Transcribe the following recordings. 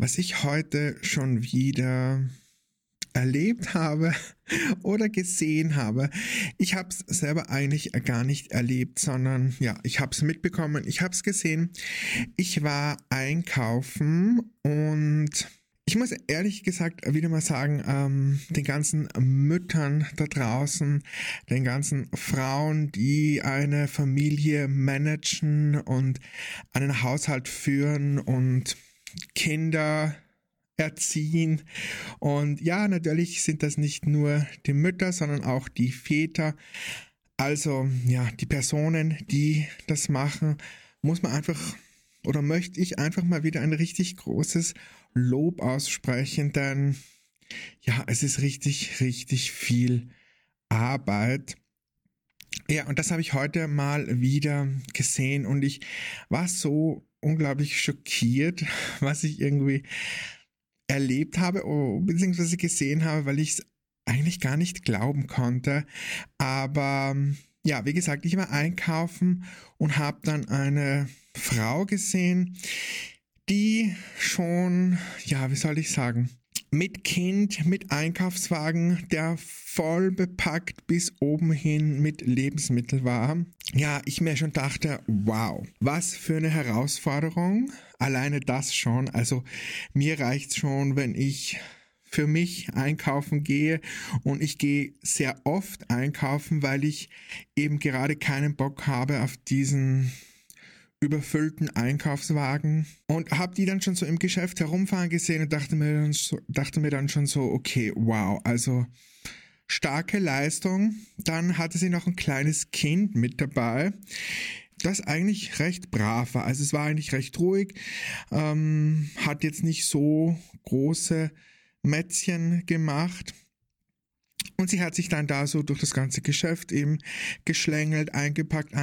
was ich heute schon wieder erlebt habe oder gesehen habe. Ich habe es selber eigentlich gar nicht erlebt, sondern ja, ich habe es mitbekommen, ich habe es gesehen. Ich war einkaufen und ich muss ehrlich gesagt wieder mal sagen, den ganzen Müttern da draußen, den ganzen Frauen, die eine Familie managen und einen Haushalt führen und Kinder erziehen. Und ja, natürlich sind das nicht nur die Mütter, sondern auch die Väter. Also ja, die Personen, die das machen, muss man einfach oder möchte ich einfach mal wieder ein richtig großes Lob aussprechen, denn ja, es ist richtig, richtig viel Arbeit. Ja, und das habe ich heute mal wieder gesehen und ich war so unglaublich schockiert, was ich irgendwie erlebt habe, beziehungsweise gesehen habe, weil ich es eigentlich gar nicht glauben konnte. Aber ja, wie gesagt, ich war einkaufen und habe dann eine Frau gesehen, die schon, ja, wie soll ich sagen, mit Kind, mit Einkaufswagen, der voll bepackt bis oben hin mit Lebensmitteln war. Ja, ich mir schon dachte, wow, was für eine Herausforderung. Alleine das schon. Also mir reicht's schon, wenn ich für mich einkaufen gehe und ich gehe sehr oft einkaufen, weil ich eben gerade keinen Bock habe auf diesen überfüllten Einkaufswagen und habe die dann schon so im Geschäft herumfahren gesehen und dachte mir dann schon so, okay, wow, also starke Leistung. Dann hatte sie noch ein kleines Kind mit dabei, das eigentlich recht brav war. Also es war eigentlich recht ruhig, hat jetzt nicht so große Mätzchen gemacht. Und sie hat sich dann da so durch das ganze Geschäft eben geschlängelt, eingepackt.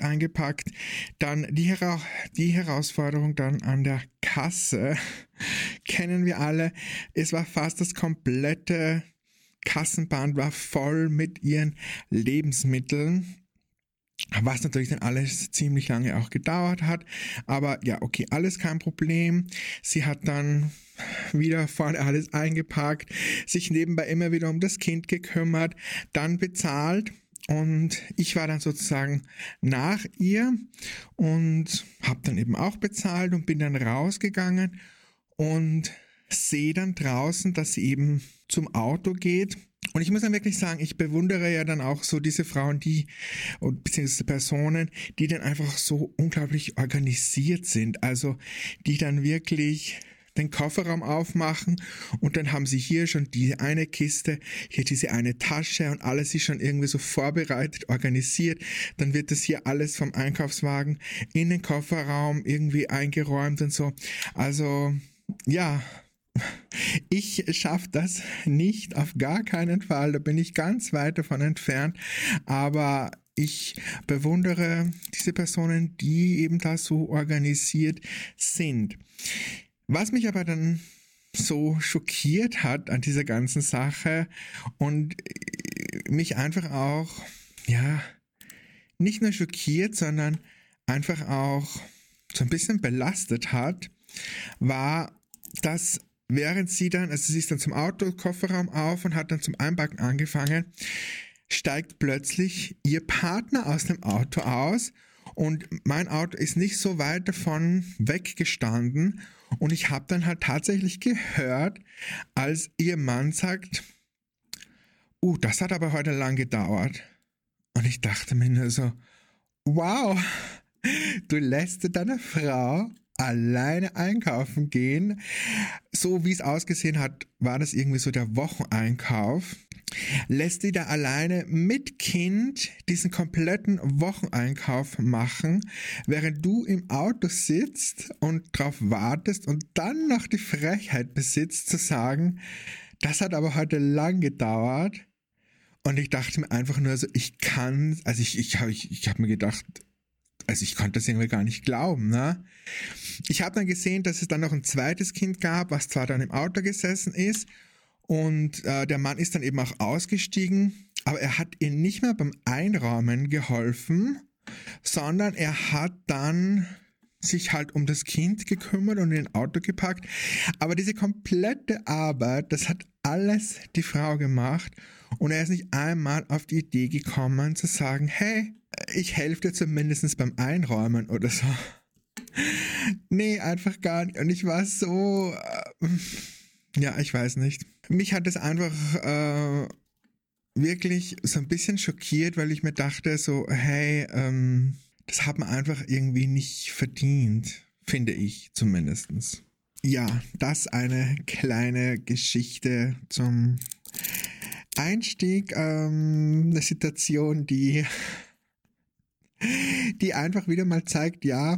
Dann die Herausforderung dann an der Kasse kennen wir alle. Es war fast das komplette Kassenband war voll mit ihren Lebensmitteln. Was natürlich dann alles ziemlich lange auch gedauert hat. Aber ja, okay, alles kein Problem. Sie hat dann wieder vorne alles eingepackt, sich nebenbei immer wieder um das Kind gekümmert, dann bezahlt und ich war dann sozusagen nach ihr und habe dann eben auch bezahlt und bin dann rausgegangen und sehe dann draußen, dass sie eben zum Auto geht. Und ich muss dann wirklich sagen, ich bewundere ja dann auch so diese Frauen, beziehungsweise Personen, die dann einfach so unglaublich organisiert sind. Also die dann wirklich den Kofferraum aufmachen und dann haben sie hier schon diese eine Kiste, hier diese eine Tasche und alles ist schon irgendwie so vorbereitet, organisiert. Dann wird das hier alles vom Einkaufswagen in den Kofferraum irgendwie eingeräumt und so. Also ja, ich schaffe das nicht, auf gar keinen Fall, da bin ich ganz weit davon entfernt, aber ich bewundere diese Personen, die eben da so organisiert sind. Was mich aber dann so schockiert hat an dieser ganzen Sache und mich einfach auch, ja, nicht nur schockiert, sondern einfach auch so ein bisschen belastet hat, war, dass während sie ist dann zum Autokofferraum auf und hat dann zum Einpacken angefangen, steigt plötzlich ihr Partner aus dem Auto aus und mein Auto ist nicht so weit davon weggestanden und ich habe dann halt tatsächlich gehört, als ihr Mann sagt, das hat aber heute lang gedauert. Und ich dachte mir nur so, wow, du lässt deine Frau alleine einkaufen gehen. So wie es ausgesehen hat, war das irgendwie so der Wocheneinkauf. Lässt die da alleine mit Kind diesen kompletten Wocheneinkauf machen, während du im Auto sitzt und drauf wartest und dann noch die Frechheit besitzt zu sagen, das hat aber heute lang gedauert. Und ich dachte mir einfach nur so, ich habe mir gedacht, also ich konnte das irgendwie gar nicht glauben, ne? Ich habe dann gesehen, dass es dann noch ein zweites Kind gab, was zwar dann im Auto gesessen ist und der Mann ist dann eben auch ausgestiegen, aber er hat ihr nicht mehr beim Einräumen geholfen, sondern er hat dann sich halt um das Kind gekümmert und in ein Auto gepackt. Aber diese komplette Arbeit, das hat alles die Frau gemacht. Und er ist nicht einmal auf die Idee gekommen zu sagen, hey, ich helfe dir zumindest beim Einräumen oder so. Nee, einfach gar nicht. Und ich war so, ja, ich weiß nicht. Mich hat es einfach wirklich so ein bisschen schockiert, weil ich mir dachte so, hey, das hat man einfach irgendwie nicht verdient, finde ich zumindest. Ja, das eine kleine Geschichte zum Einstieg. Eine Situation, die einfach wieder mal zeigt, ja,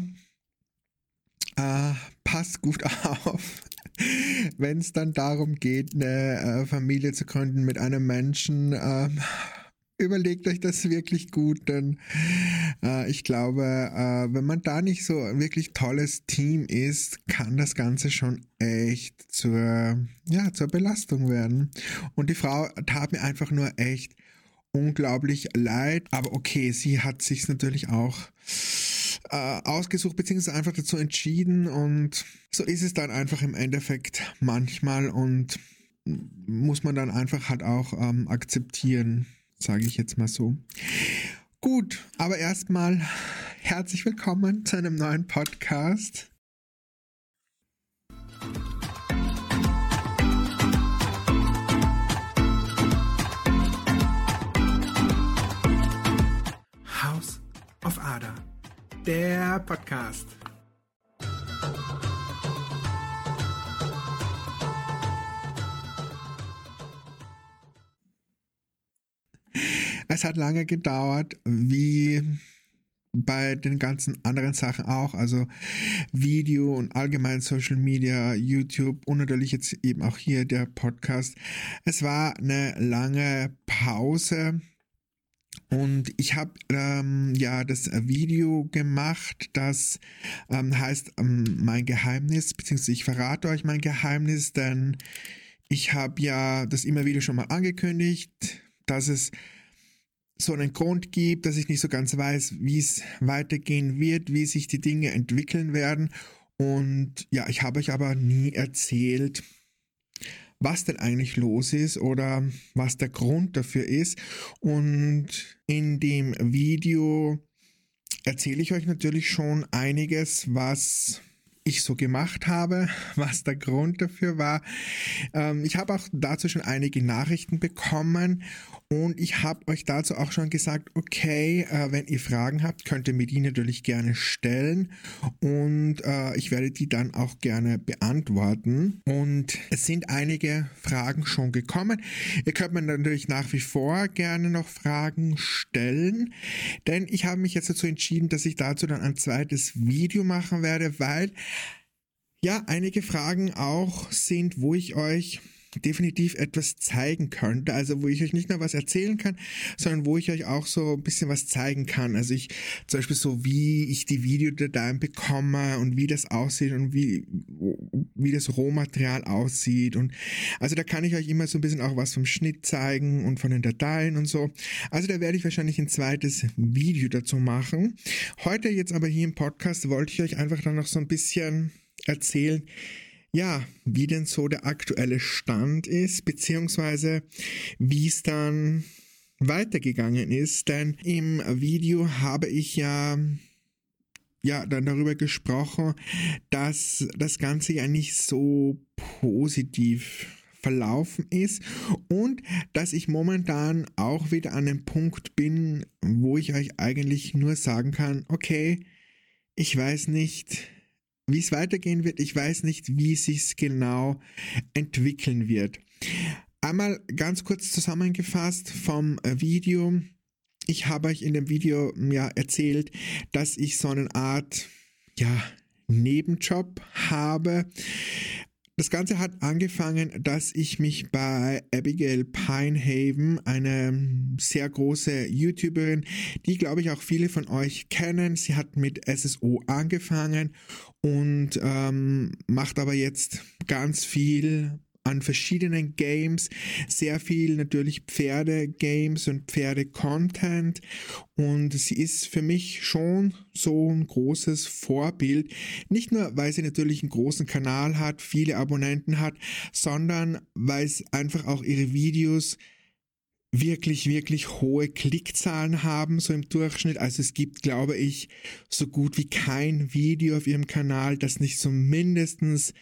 passt gut auf. Wenn es dann darum geht, eine Familie zu gründen mit einem Menschen, überlegt euch das wirklich gut, denn ich glaube, wenn man da nicht so ein wirklich tolles Team ist, kann das Ganze schon echt zur Belastung werden. Und die Frau tat mir einfach nur echt unglaublich leid, aber okay, sie hat sich natürlich auch ausgesucht, beziehungsweise einfach dazu entschieden und so ist es dann einfach im Endeffekt manchmal und muss man dann einfach halt auch akzeptieren, sage ich jetzt mal so. Gut, aber erstmal herzlich willkommen zu einem neuen Podcast. House of Ada, der Podcast. Es hat lange gedauert, wie bei den ganzen anderen Sachen auch, also Video und allgemein Social Media, YouTube und natürlich jetzt eben auch hier der Podcast. Es war eine lange Pause und ich habe das Video gemacht, das heißt mein Geheimnis, beziehungsweise ich verrate euch mein Geheimnis, denn ich habe ja das immer wieder schon mal angekündigt, dass es so einen Grund gibt, dass ich nicht so ganz weiß, wie es weitergehen wird, wie sich die Dinge entwickeln werden. Und ja, ich habe euch aber nie erzählt, was denn eigentlich los ist oder was der Grund dafür ist. Und in dem Video erzähle ich euch natürlich schon einiges, was ich so gemacht habe, was der Grund dafür war. Ich habe auch dazu schon einige Nachrichten bekommen und ich habe euch dazu auch schon gesagt, okay, wenn ihr Fragen habt, könnt ihr mir die natürlich gerne stellen und ich werde die dann auch gerne beantworten. Und es sind einige Fragen schon gekommen. Ihr könnt mir natürlich nach wie vor gerne noch Fragen stellen, denn ich habe mich jetzt dazu entschieden, dass ich dazu dann ein zweites Video machen werde, weil ja einige Fragen auch sind, wo ich euch definitiv etwas zeigen könnte, also wo ich euch nicht nur was erzählen kann, sondern wo ich euch auch so ein bisschen was zeigen kann. Also ich zum Beispiel so, wie ich die Videodateien bekomme und wie das aussieht und wie das Rohmaterial aussieht und also da kann ich euch immer so ein bisschen auch was vom Schnitt zeigen und von den Dateien und so. Also da werde ich wahrscheinlich ein zweites Video dazu machen. Heute jetzt aber hier im Podcast wollte ich euch einfach dann noch so ein bisschen erzählen, ja, wie denn so der aktuelle Stand ist, beziehungsweise wie es dann weitergegangen ist, denn im Video habe ich ja dann darüber gesprochen, dass das Ganze ja nicht so positiv verlaufen ist und dass ich momentan auch wieder an dem Punkt bin, wo ich euch eigentlich nur sagen kann, okay, ich weiß nicht, wie es weitergehen wird, ich weiß nicht, wie es sich genau entwickeln wird. Einmal ganz kurz zusammengefasst vom Video. Ich habe euch in dem Video erzählt, dass ich so eine Art Nebenjob habe. Das Ganze hat angefangen, dass ich mich bei Abigail Pinehaven, eine sehr große YouTuberin, die glaube ich auch viele von euch kennen. Sie hat mit SSO angefangen und macht aber jetzt ganz viel an verschiedenen Games, sehr viel natürlich Pferde-Games und Pferde-Content, und sie ist für mich schon so ein großes Vorbild, nicht nur, weil sie natürlich einen großen Kanal hat, viele Abonnenten hat, sondern weil es einfach auch ihre Videos wirklich, wirklich hohe Klickzahlen haben, so im Durchschnitt. Also es gibt, glaube ich, so gut wie kein Video auf ihrem Kanal, das nicht so mindestens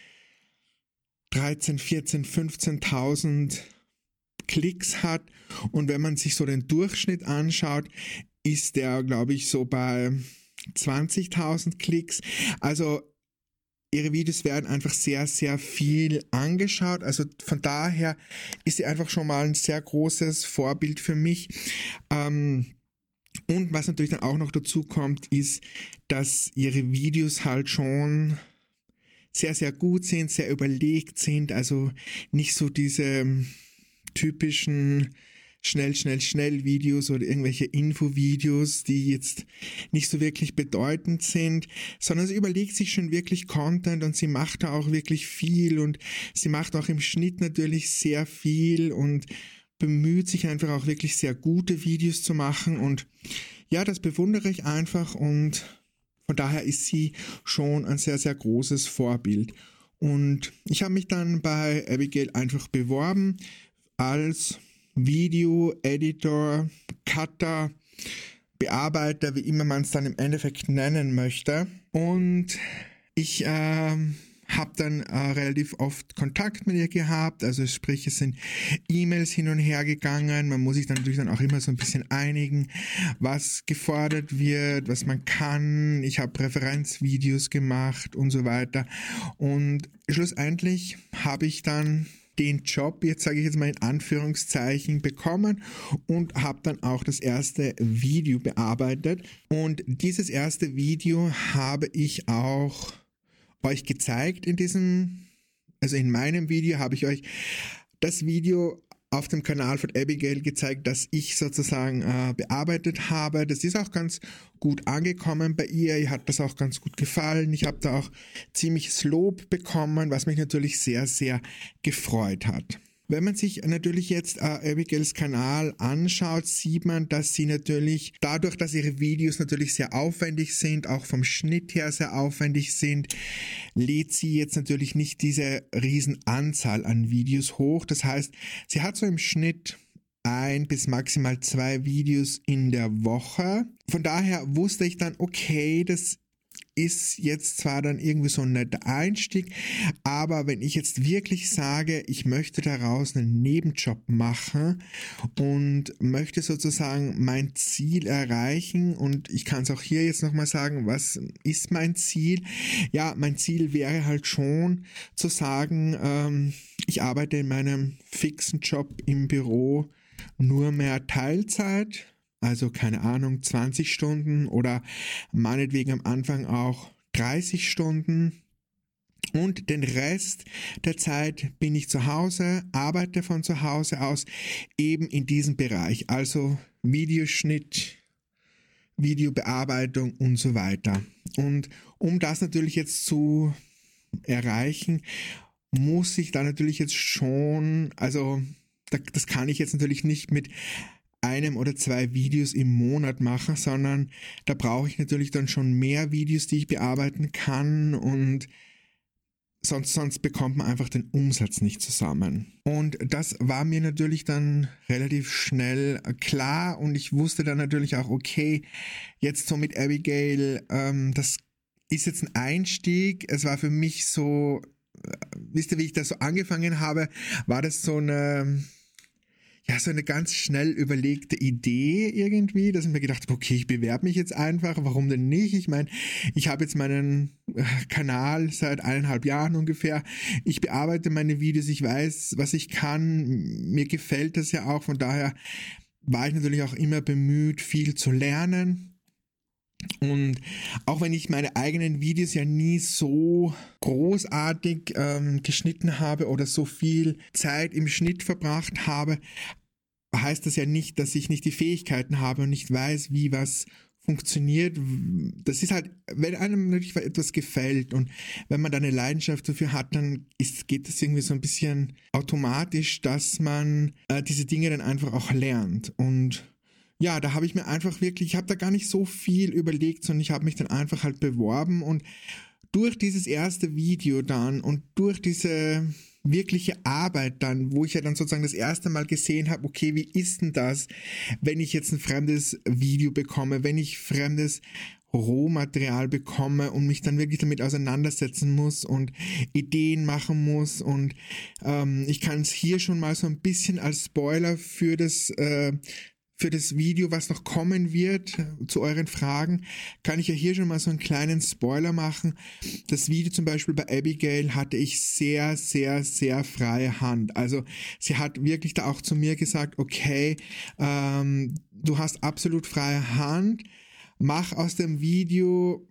13, 14, 15.000 Klicks hat. Und wenn man sich so den Durchschnitt anschaut, ist der, glaube ich, so bei 20.000 Klicks. Also ihre Videos werden einfach sehr, sehr viel angeschaut. Also von daher ist sie einfach schon mal ein sehr großes Vorbild für mich. Und was natürlich dann auch noch dazu kommt, ist, dass ihre Videos halt schon sehr, sehr gut sind, sehr überlegt sind. Also nicht so diese typischen schnell Videos oder irgendwelche Infovideos, die jetzt nicht so wirklich bedeutend sind, sondern sie überlegt sich schon wirklich Content, und sie macht da auch wirklich viel, und sie macht auch im Schnitt natürlich sehr viel und bemüht sich einfach auch wirklich sehr gute Videos zu machen, und ja, das bewundere ich einfach, und von daher ist sie schon ein sehr, sehr großes Vorbild. Und ich habe mich dann bei Abigail einfach beworben als Video-Editor, Cutter, Bearbeiter, wie immer man es dann im Endeffekt nennen möchte. Und ich habe dann relativ oft Kontakt mit ihr gehabt, also sprich, es sind E-Mails hin und her gegangen, man muss sich dann natürlich dann auch immer so ein bisschen einigen, was gefordert wird, was man kann. Ich habe Referenzvideos gemacht und so weiter, und schlussendlich habe ich dann den Job, jetzt sage ich jetzt mal in Anführungszeichen, bekommen und habe dann auch das erste Video bearbeitet, und dieses erste Video habe ich auch euch gezeigt in meinem Video habe ich euch das Video auf dem Kanal von Abigail gezeigt, das ich sozusagen bearbeitet habe. Das ist auch ganz gut angekommen bei ihr. Ihr hat das auch ganz gut gefallen. Ich habe da auch ziemliches Lob bekommen, was mich natürlich sehr, sehr gefreut hat. Wenn man sich natürlich jetzt Abigails Kanal anschaut, sieht man, dass sie natürlich dadurch, dass ihre Videos natürlich sehr aufwendig sind, auch vom Schnitt her sehr aufwendig sind, lädt sie jetzt natürlich nicht diese riesen Anzahl an Videos hoch. Das heißt, sie hat so im Schnitt 1 bis maximal 2 Videos in der Woche. Von daher wusste ich dann, okay, das ist jetzt zwar dann irgendwie so ein netter Einstieg, aber wenn ich jetzt wirklich sage, ich möchte daraus einen Nebenjob machen und möchte sozusagen mein Ziel erreichen, und ich kann es auch hier jetzt nochmal sagen, was ist mein Ziel? Ja, mein Ziel wäre halt schon zu sagen, ich arbeite in meinem fixen Job im Büro nur mehr Teilzeit. Also keine Ahnung, 20 Stunden oder meinetwegen am Anfang auch 30 Stunden. Und den Rest der Zeit bin ich zu Hause, arbeite von zu Hause aus eben in diesem Bereich. Also Videoschnitt, Videobearbeitung und so weiter. Und um das natürlich jetzt zu erreichen, muss ich da natürlich jetzt schon, also das kann ich jetzt natürlich nicht mit 1 oder 2 Videos im Monat machen, sondern da brauche ich natürlich dann schon mehr Videos, die ich bearbeiten kann, und sonst bekommt man einfach den Umsatz nicht zusammen. Und das war mir natürlich dann relativ schnell klar, und ich wusste dann natürlich auch, okay, jetzt so mit Abigail, das ist jetzt ein Einstieg. Es war für mich so, wisst ihr, wie ich das so angefangen habe, war das so eine ganz schnell überlegte Idee irgendwie, dass ich mir gedacht habe, okay, ich bewerbe mich jetzt einfach, warum denn nicht? Ich meine, ich habe jetzt meinen Kanal seit 1,5 Jahren ungefähr, ich bearbeite meine Videos, ich weiß, was ich kann, mir gefällt das ja auch, von daher war ich natürlich auch immer bemüht, viel zu lernen. Und auch wenn ich meine eigenen Videos ja nie so großartig geschnitten habe oder so viel Zeit im Schnitt verbracht habe, heißt das ja nicht, dass ich nicht die Fähigkeiten habe und nicht weiß, wie was funktioniert. Das ist halt, wenn einem natürlich etwas gefällt und wenn man da eine Leidenschaft dafür hat, dann geht das irgendwie so ein bisschen automatisch, dass man diese Dinge dann einfach auch lernt. Und ja, da habe ich mir einfach wirklich, ich habe da gar nicht so viel überlegt, sondern ich habe mich dann einfach halt beworben und durch dieses erste Video dann und durch diese wirkliche Arbeit dann, wo ich ja dann sozusagen das erste Mal gesehen habe, okay, wie ist denn das, wenn ich jetzt ein fremdes Video bekomme, wenn ich fremdes Rohmaterial bekomme und mich dann wirklich damit auseinandersetzen muss und Ideen machen muss und ich kann es hier schon mal so ein bisschen als Spoiler für das Video, was noch kommen wird, zu euren Fragen, kann ich ja hier schon mal so einen kleinen Spoiler machen. Das Video zum Beispiel bei Abigail hatte ich sehr, sehr, sehr freie Hand. Also sie hat wirklich da auch zu mir gesagt, okay, du hast absolut freie Hand, mach aus dem Video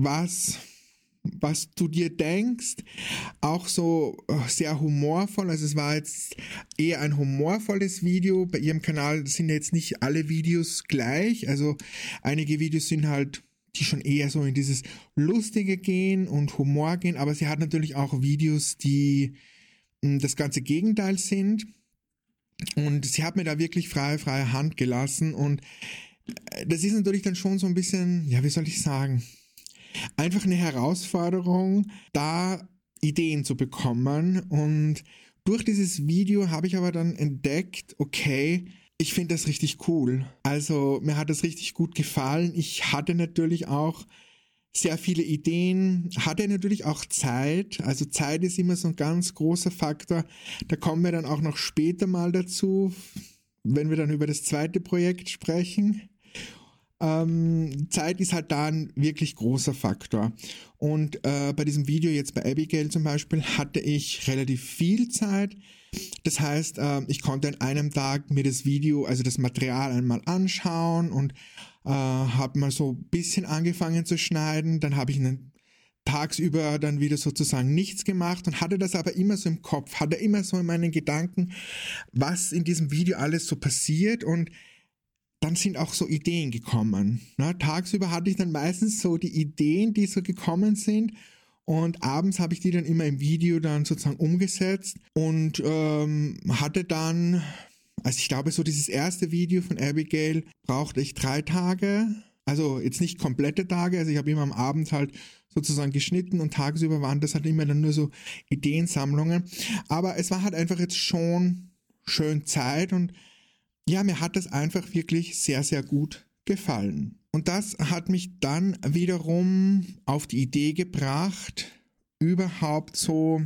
was du dir denkst, auch so sehr humorvoll, also es war jetzt eher ein humorvolles Video, bei ihrem Kanal sind jetzt nicht alle Videos gleich, also einige Videos sind halt, die schon eher so in dieses Lustige gehen und Humor gehen, aber sie hat natürlich auch Videos, die das ganze Gegenteil sind und sie hat mir da wirklich freie Hand gelassen und das ist natürlich dann schon so ein bisschen, ja, wie soll ich sagen, einfach eine Herausforderung, da Ideen zu bekommen. Und durch dieses Video habe ich aber dann entdeckt, okay, ich finde das richtig cool. Also mir hat das richtig gut gefallen. Ich hatte natürlich auch sehr viele Ideen, hatte natürlich auch Zeit. Also Zeit ist immer so ein ganz großer Faktor. Da kommen wir dann auch noch später mal dazu, wenn wir dann über das zweite Projekt sprechen. Zeit ist halt da ein wirklich großer Faktor. Und bei diesem Video jetzt bei Abigail zum Beispiel hatte ich relativ viel Zeit. Das heißt, ich konnte an einem Tag mir das Video, also das Material einmal anschauen und habe mal so ein bisschen angefangen zu schneiden. Dann habe ich tagsüber dann wieder sozusagen nichts gemacht und hatte das aber immer so im Kopf, hatte immer so in meinen Gedanken, was in diesem Video alles so passiert und dann sind auch so Ideen gekommen. Tagsüber hatte ich dann meistens so die Ideen, die so gekommen sind und abends habe ich die dann immer im Video dann sozusagen umgesetzt und hatte dann, also ich glaube so dieses erste Video von Abigail brauchte ich 3 Tage, also jetzt nicht komplette Tage, also ich habe immer am Abend halt sozusagen geschnitten und tagsüber waren das halt immer dann nur so Ideensammlungen, aber es war halt einfach jetzt schon schön Zeit und ja, mir hat das einfach wirklich sehr, sehr gut gefallen. Und das hat mich dann wiederum auf die Idee gebracht, überhaupt so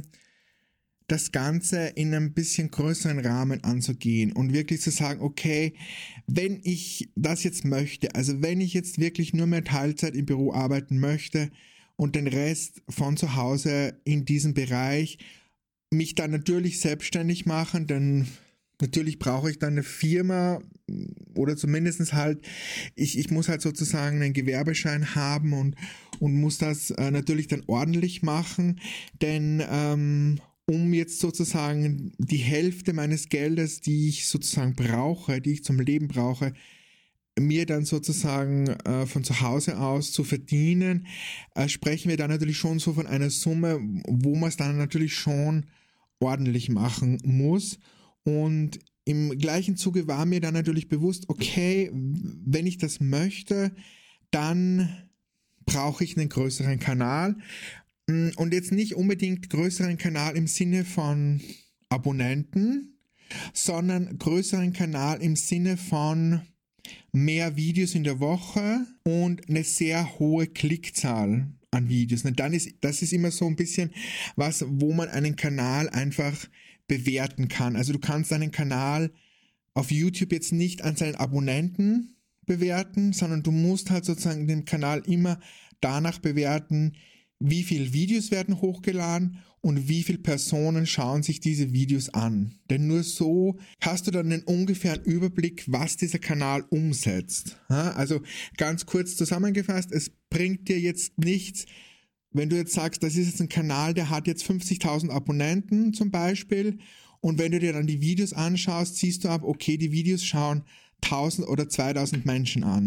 das Ganze in einem bisschen größeren Rahmen anzugehen und wirklich zu sagen, okay, wenn ich das jetzt möchte, also wenn ich jetzt wirklich nur mehr Teilzeit im Büro arbeiten möchte und den Rest von zu Hause in diesem Bereich, mich dann natürlich selbstständig machen, denn natürlich brauche ich dann eine Firma oder zumindest halt, ich muss halt sozusagen einen Gewerbeschein haben und muss das natürlich dann ordentlich machen, denn um jetzt sozusagen die Hälfte meines Geldes, die ich sozusagen brauche, die ich zum Leben brauche, mir dann sozusagen von zu Hause aus zu verdienen, sprechen wir dann natürlich schon so von einer Summe, wo man es dann natürlich schon ordentlich machen muss. Und im gleichen Zuge war mir dann natürlich bewusst, okay, wenn ich das möchte, dann brauche ich einen größeren Kanal. Und jetzt nicht unbedingt größeren Kanal im Sinne von Abonnenten, sondern größeren Kanal im Sinne von mehr Videos in der Woche und eine sehr hohe Klickzahl an Videos. Und das ist immer so ein bisschen was, wo man einen Kanal einfach bewerten kann. Also du kannst einen Kanal auf YouTube jetzt nicht an seinen Abonnenten bewerten, sondern du musst halt sozusagen den Kanal immer danach bewerten, wie viele Videos werden hochgeladen und wie viele Personen schauen sich diese Videos an. Denn nur so hast du dann einen ungefähren Überblick, was dieser Kanal umsetzt. Also ganz kurz zusammengefasst, es bringt dir jetzt nichts, wenn du jetzt sagst, das ist jetzt ein Kanal, der hat jetzt 50.000 Abonnenten zum Beispiel und wenn du dir dann die Videos anschaust, siehst du ab, okay, die Videos schauen 1.000 oder 2.000 Menschen an.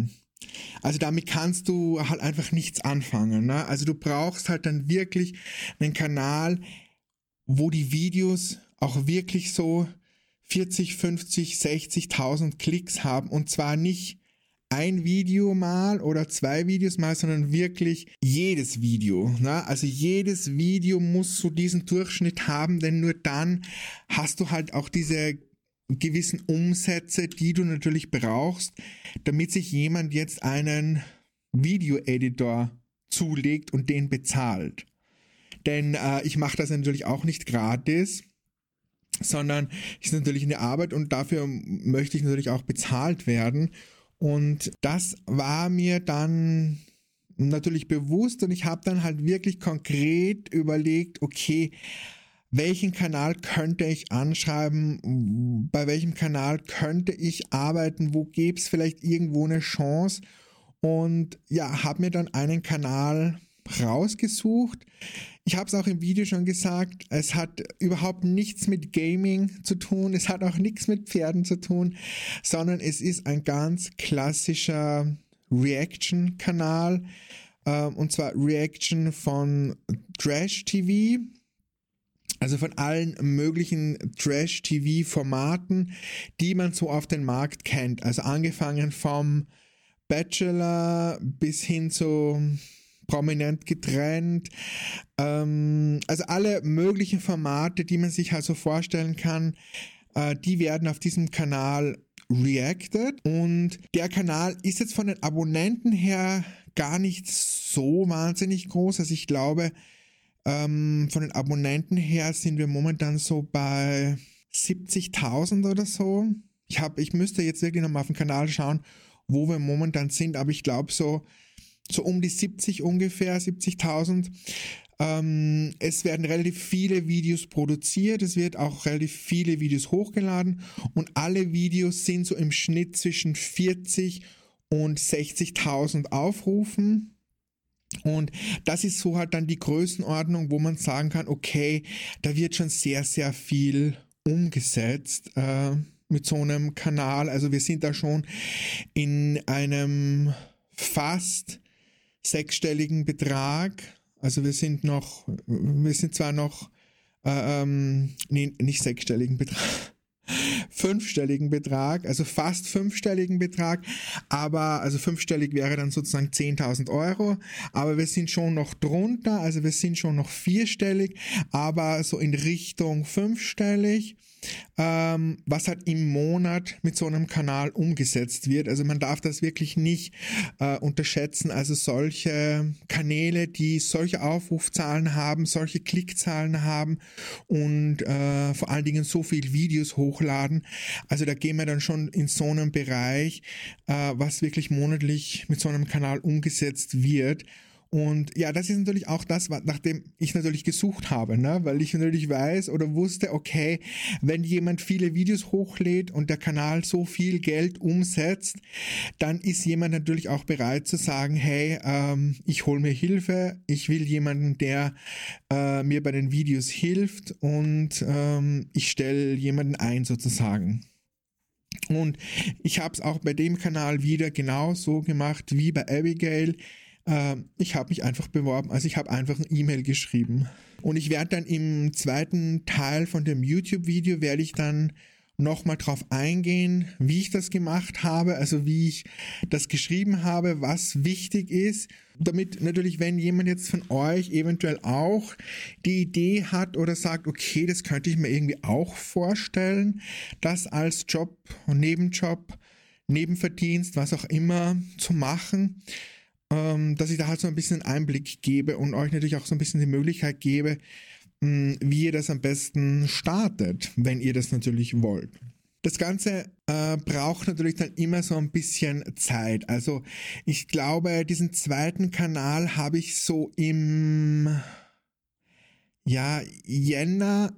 Also damit kannst du halt einfach nichts anfangen. Ne? Also du brauchst halt dann wirklich einen Kanal, wo die Videos auch wirklich so 40, 50, 60.000 Klicks haben und zwar nicht ein Video mal oder 2 Videos mal, sondern wirklich jedes Video. Ne? Also jedes Video muss so diesen Durchschnitt haben, denn nur dann hast du halt auch diese gewissen Umsätze, die du natürlich brauchst, damit sich jemand jetzt einen Video-Editor zulegt und den bezahlt. Denn ich mache das natürlich auch nicht gratis, sondern ist natürlich eine Arbeit und dafür möchte ich natürlich auch bezahlt werden. Und das war mir dann natürlich bewusst und ich habe dann halt wirklich konkret überlegt, okay, welchen Kanal könnte ich anschreiben, bei welchem Kanal könnte ich arbeiten, wo gäbe es vielleicht irgendwo eine Chance und ja, habe mir dann einen Kanal rausgesucht. Ich habe es auch im Video schon gesagt, es hat überhaupt nichts mit Gaming zu tun, es hat auch nichts mit Pferden zu tun, sondern es ist ein ganz klassischer Reaction-Kanal, und zwar Reaction von Trash-TV, also von allen möglichen Trash-TV-Formaten, die man so auf den Markt kennt, also angefangen vom Bachelor bis hin zu prominent getrennt, also alle möglichen Formate, die man sich halt so vorstellen kann, die werden auf diesem Kanal reacted und der Kanal ist jetzt von den Abonnenten her gar nicht so wahnsinnig groß, also ich glaube, von den Abonnenten her sind wir momentan so bei 70.000 oder so. Ich müsste jetzt wirklich nochmal auf den Kanal schauen, wo wir momentan sind, aber ich glaube so um die 70 ungefähr, 70.000. Es werden relativ viele Videos produziert, es wird auch relativ viele Videos hochgeladen und alle Videos sind so im Schnitt zwischen 40 und 60.000 Aufrufen. Und das ist so halt dann die Größenordnung, wo man sagen kann, okay, da wird schon sehr, sehr viel umgesetzt mit so einem Kanal. Also wir sind da schon in einem fast 6-stelligen Betrag. Also wir sind zwar noch, nicht 6-stelligen Betrag, 5-stelligen Betrag, also fast 5-stelligen Betrag, aber also 5-stellig wäre dann sozusagen 10.000 Euro, aber wir sind schon noch drunter, also wir sind schon noch 4-stellig, aber so in Richtung 5-stellig, was halt im Monat mit so einem Kanal umgesetzt wird. Also man darf das wirklich nicht unterschätzen. Also solche Kanäle, die solche Aufrufzahlen haben, solche Klickzahlen haben und vor allen Dingen so viel Videos hochladen. Also da gehen wir dann schon in so einem Bereich, was wirklich monatlich mit so einem Kanal umgesetzt wird. Und ja, das ist natürlich auch das, nach dem ich natürlich gesucht habe, ne? Weil ich natürlich weiß oder wusste, okay, wenn jemand viele Videos hochlädt und der Kanal so viel Geld umsetzt, dann ist jemand natürlich auch bereit zu sagen, hey, ich hole mir Hilfe, ich will jemanden, der mir bei den Videos hilft und ich stelle jemanden ein sozusagen. Und ich habe es auch bei dem Kanal wieder genau so gemacht wie bei Abigail. Ich habe mich einfach beworben, also ich habe einfach ein E-Mail geschrieben. Und ich werde dann im zweiten Teil von dem YouTube-Video, werde ich dann nochmal drauf eingehen, wie ich das gemacht habe, also wie ich das geschrieben habe, was wichtig ist, damit natürlich, wenn jemand jetzt von euch eventuell auch die Idee hat oder sagt, okay, das könnte ich mir irgendwie auch vorstellen, das als Job, Nebenjob, Nebenverdienst, was auch immer zu machen, dass ich da halt so ein bisschen Einblick gebe und euch natürlich auch so ein bisschen die Möglichkeit gebe, wie ihr das am besten startet, wenn ihr das natürlich wollt. Das Ganze braucht natürlich dann immer so ein bisschen Zeit. Also ich glaube, diesen zweiten Kanal habe ich so im Januar,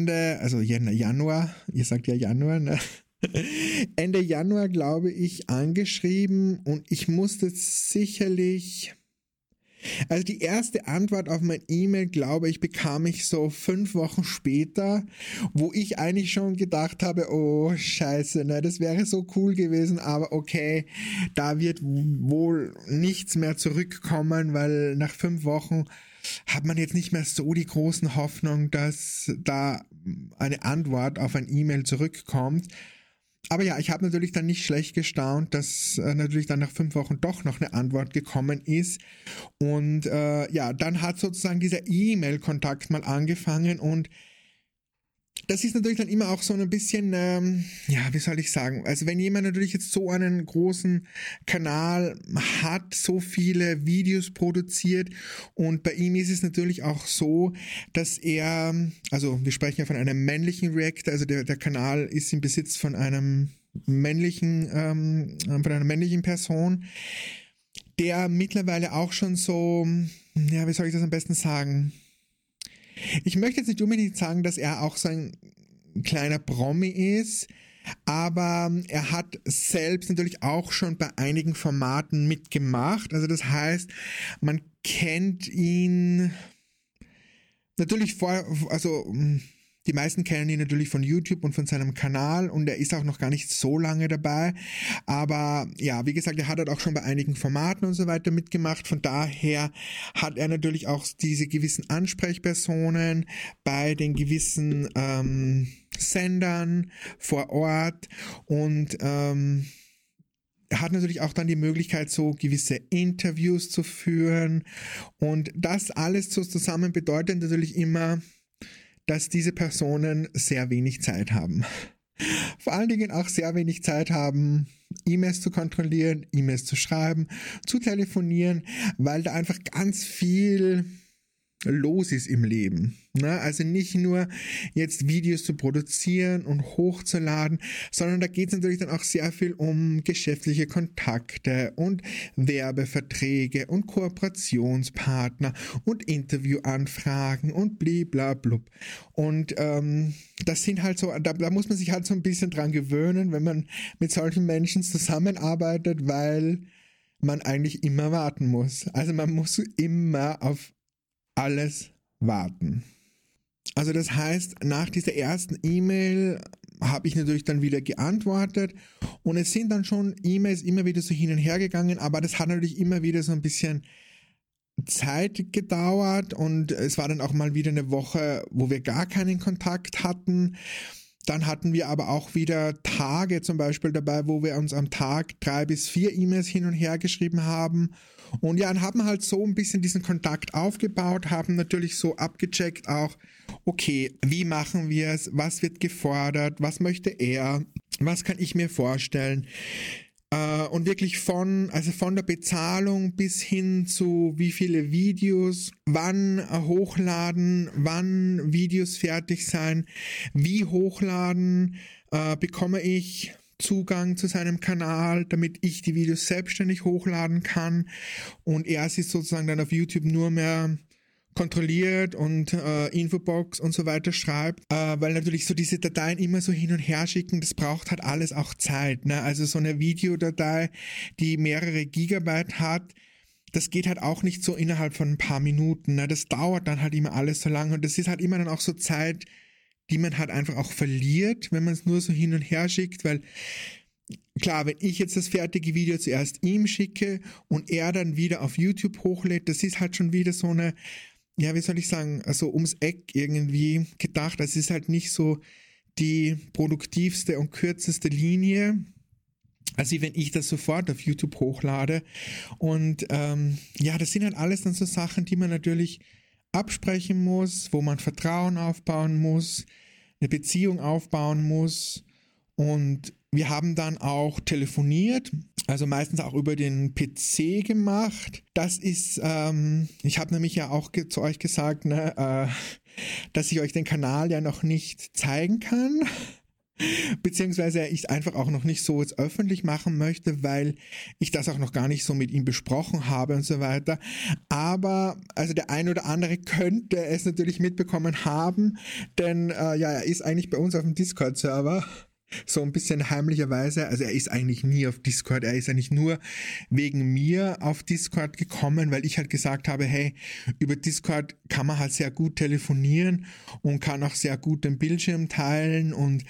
ihr sagt ja Januar, ne? Ende Januar, glaube ich, angeschrieben und ich musste sicherlich Also die erste Antwort auf mein E-Mail, glaube ich, bekam ich so 5 Wochen später, wo ich eigentlich schon gedacht habe, oh scheiße, ne, das wäre so cool gewesen, aber okay, da wird wohl nichts mehr zurückkommen, weil nach 5 Wochen hat man jetzt nicht mehr so die großen Hoffnung, dass da eine Antwort auf ein E-Mail zurückkommt. Aber ja, ich habe natürlich dann nicht schlecht gestaunt, dass natürlich dann nach 5 Wochen doch noch eine Antwort gekommen ist. Und ja, dann hat sozusagen dieser E-Mail-Kontakt mal angefangen und das ist natürlich dann immer auch so ein bisschen, ja, wie soll ich sagen, also wenn jemand natürlich jetzt so einen großen Kanal hat, so viele Videos produziert und bei ihm ist es natürlich auch so, dass er, also wir sprechen ja von einem männlichen Reactor, also der Kanal ist im Besitz von einem männlichen, von einer männlichen Person, der mittlerweile auch schon so, ja, wie soll ich das am besten sagen? Ich möchte jetzt nicht unbedingt sagen, dass er auch so ein kleiner Promi ist, aber er hat selbst natürlich auch schon bei einigen Formaten mitgemacht. Also das heißt, man kennt ihn natürlich also die meisten kennen ihn natürlich von YouTube und von seinem Kanal und er ist auch noch gar nicht so lange dabei. Aber ja, wie gesagt, er hat halt auch schon bei einigen Formaten und so weiter mitgemacht. Von daher hat er natürlich auch diese gewissen Ansprechpersonen bei den gewissen Sendern vor Ort und er hat natürlich auch dann die Möglichkeit, so gewisse Interviews zu führen und das alles so zusammen bedeutet natürlich immer, dass diese Personen sehr wenig Zeit haben. Vor allen Dingen auch sehr wenig Zeit haben, E-Mails zu kontrollieren, E-Mails zu schreiben, zu telefonieren, weil da einfach ganz viel los ist im Leben. Ne? Also nicht nur jetzt Videos zu produzieren und hochzuladen, sondern da geht es natürlich dann auch sehr viel um geschäftliche Kontakte und Werbeverträge und Kooperationspartner und Interviewanfragen und bliblablub. Und das sind halt so, da muss man sich halt so ein bisschen dran gewöhnen, wenn man mit solchen Menschen zusammenarbeitet, weil man eigentlich immer warten muss. Also man muss immer auf alles warten. Also das heißt, nach dieser ersten E-Mail habe ich natürlich dann wieder geantwortet und es sind dann schon E-Mails immer wieder so hin und her gegangen, aber das hat natürlich immer wieder so ein bisschen Zeit gedauert und es war dann auch mal wieder eine Woche, wo wir gar keinen Kontakt hatten. Dann hatten wir aber auch wieder Tage zum Beispiel dabei, wo wir uns am Tag 3 bis 4 E-Mails hin und her geschrieben haben. Und ja, dann haben halt so ein bisschen diesen Kontakt aufgebaut, haben natürlich so abgecheckt auch, okay, wie machen wir es, was wird gefordert, was möchte er, was kann ich mir vorstellen. Und wirklich von der Bezahlung bis hin zu wie viele Videos, wann hochladen, wann Videos fertig sein, wie hochladen, bekomme ich Zugang zu seinem Kanal, damit ich die Videos selbstständig hochladen kann und er sie sozusagen dann auf YouTube nur mehr kontrolliert und Infobox und so weiter schreibt, weil natürlich so diese Dateien immer so hin und her schicken, das braucht halt alles auch Zeit, ne? Also so eine Videodatei, die mehrere Gigabyte hat, das geht halt auch nicht so innerhalb von ein paar Minuten, ne? Das dauert dann halt immer alles so lange und das ist halt immer dann auch so Zeit, die man halt einfach auch verliert, wenn man es nur so hin und her schickt, weil klar, wenn ich jetzt das fertige Video zuerst ihm schicke und er dann wieder auf YouTube hochlädt, das ist halt schon wieder so eine, ja, wie soll ich sagen, also ums Eck irgendwie gedacht. Das ist halt nicht so die produktivste und kürzeste Linie, als wenn ich das sofort auf YouTube hochlade. Und ja, das sind halt alles dann so Sachen, die man natürlich absprechen muss, wo man Vertrauen aufbauen muss, eine Beziehung aufbauen muss. Und wir haben dann auch telefoniert, also meistens auch über den PC gemacht. Das ist, ich habe nämlich ja auch zu euch gesagt, ne, dass ich euch den Kanal ja noch nicht zeigen kann, beziehungsweise ich einfach auch noch nicht so jetzt öffentlich machen möchte, weil ich das auch noch gar nicht so mit ihm besprochen habe und so weiter. Aber also der ein oder andere könnte es natürlich mitbekommen haben, denn ja, er ist eigentlich bei uns auf dem Discord-Server. So ein bisschen heimlicherweise, also er ist eigentlich nie auf Discord, er ist eigentlich nur wegen mir auf Discord gekommen, weil ich halt gesagt habe, hey, über Discord kann man halt sehr gut telefonieren und kann auch sehr gut den Bildschirm teilen und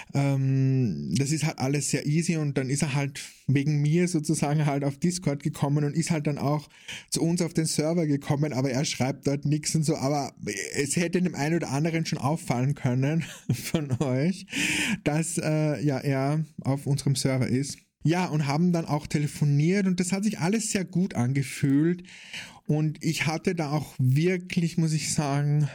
das ist halt alles sehr easy und dann ist er halt wegen mir sozusagen halt auf Discord gekommen und ist halt dann auch zu uns auf den Server gekommen, aber er schreibt dort nichts und so, aber es hätte dem einen oder anderen schon auffallen können von euch, dass er auf unserem Server ist. Ja, und haben dann auch telefoniert und das hat sich alles sehr gut angefühlt und ich hatte da auch wirklich, muss ich sagen,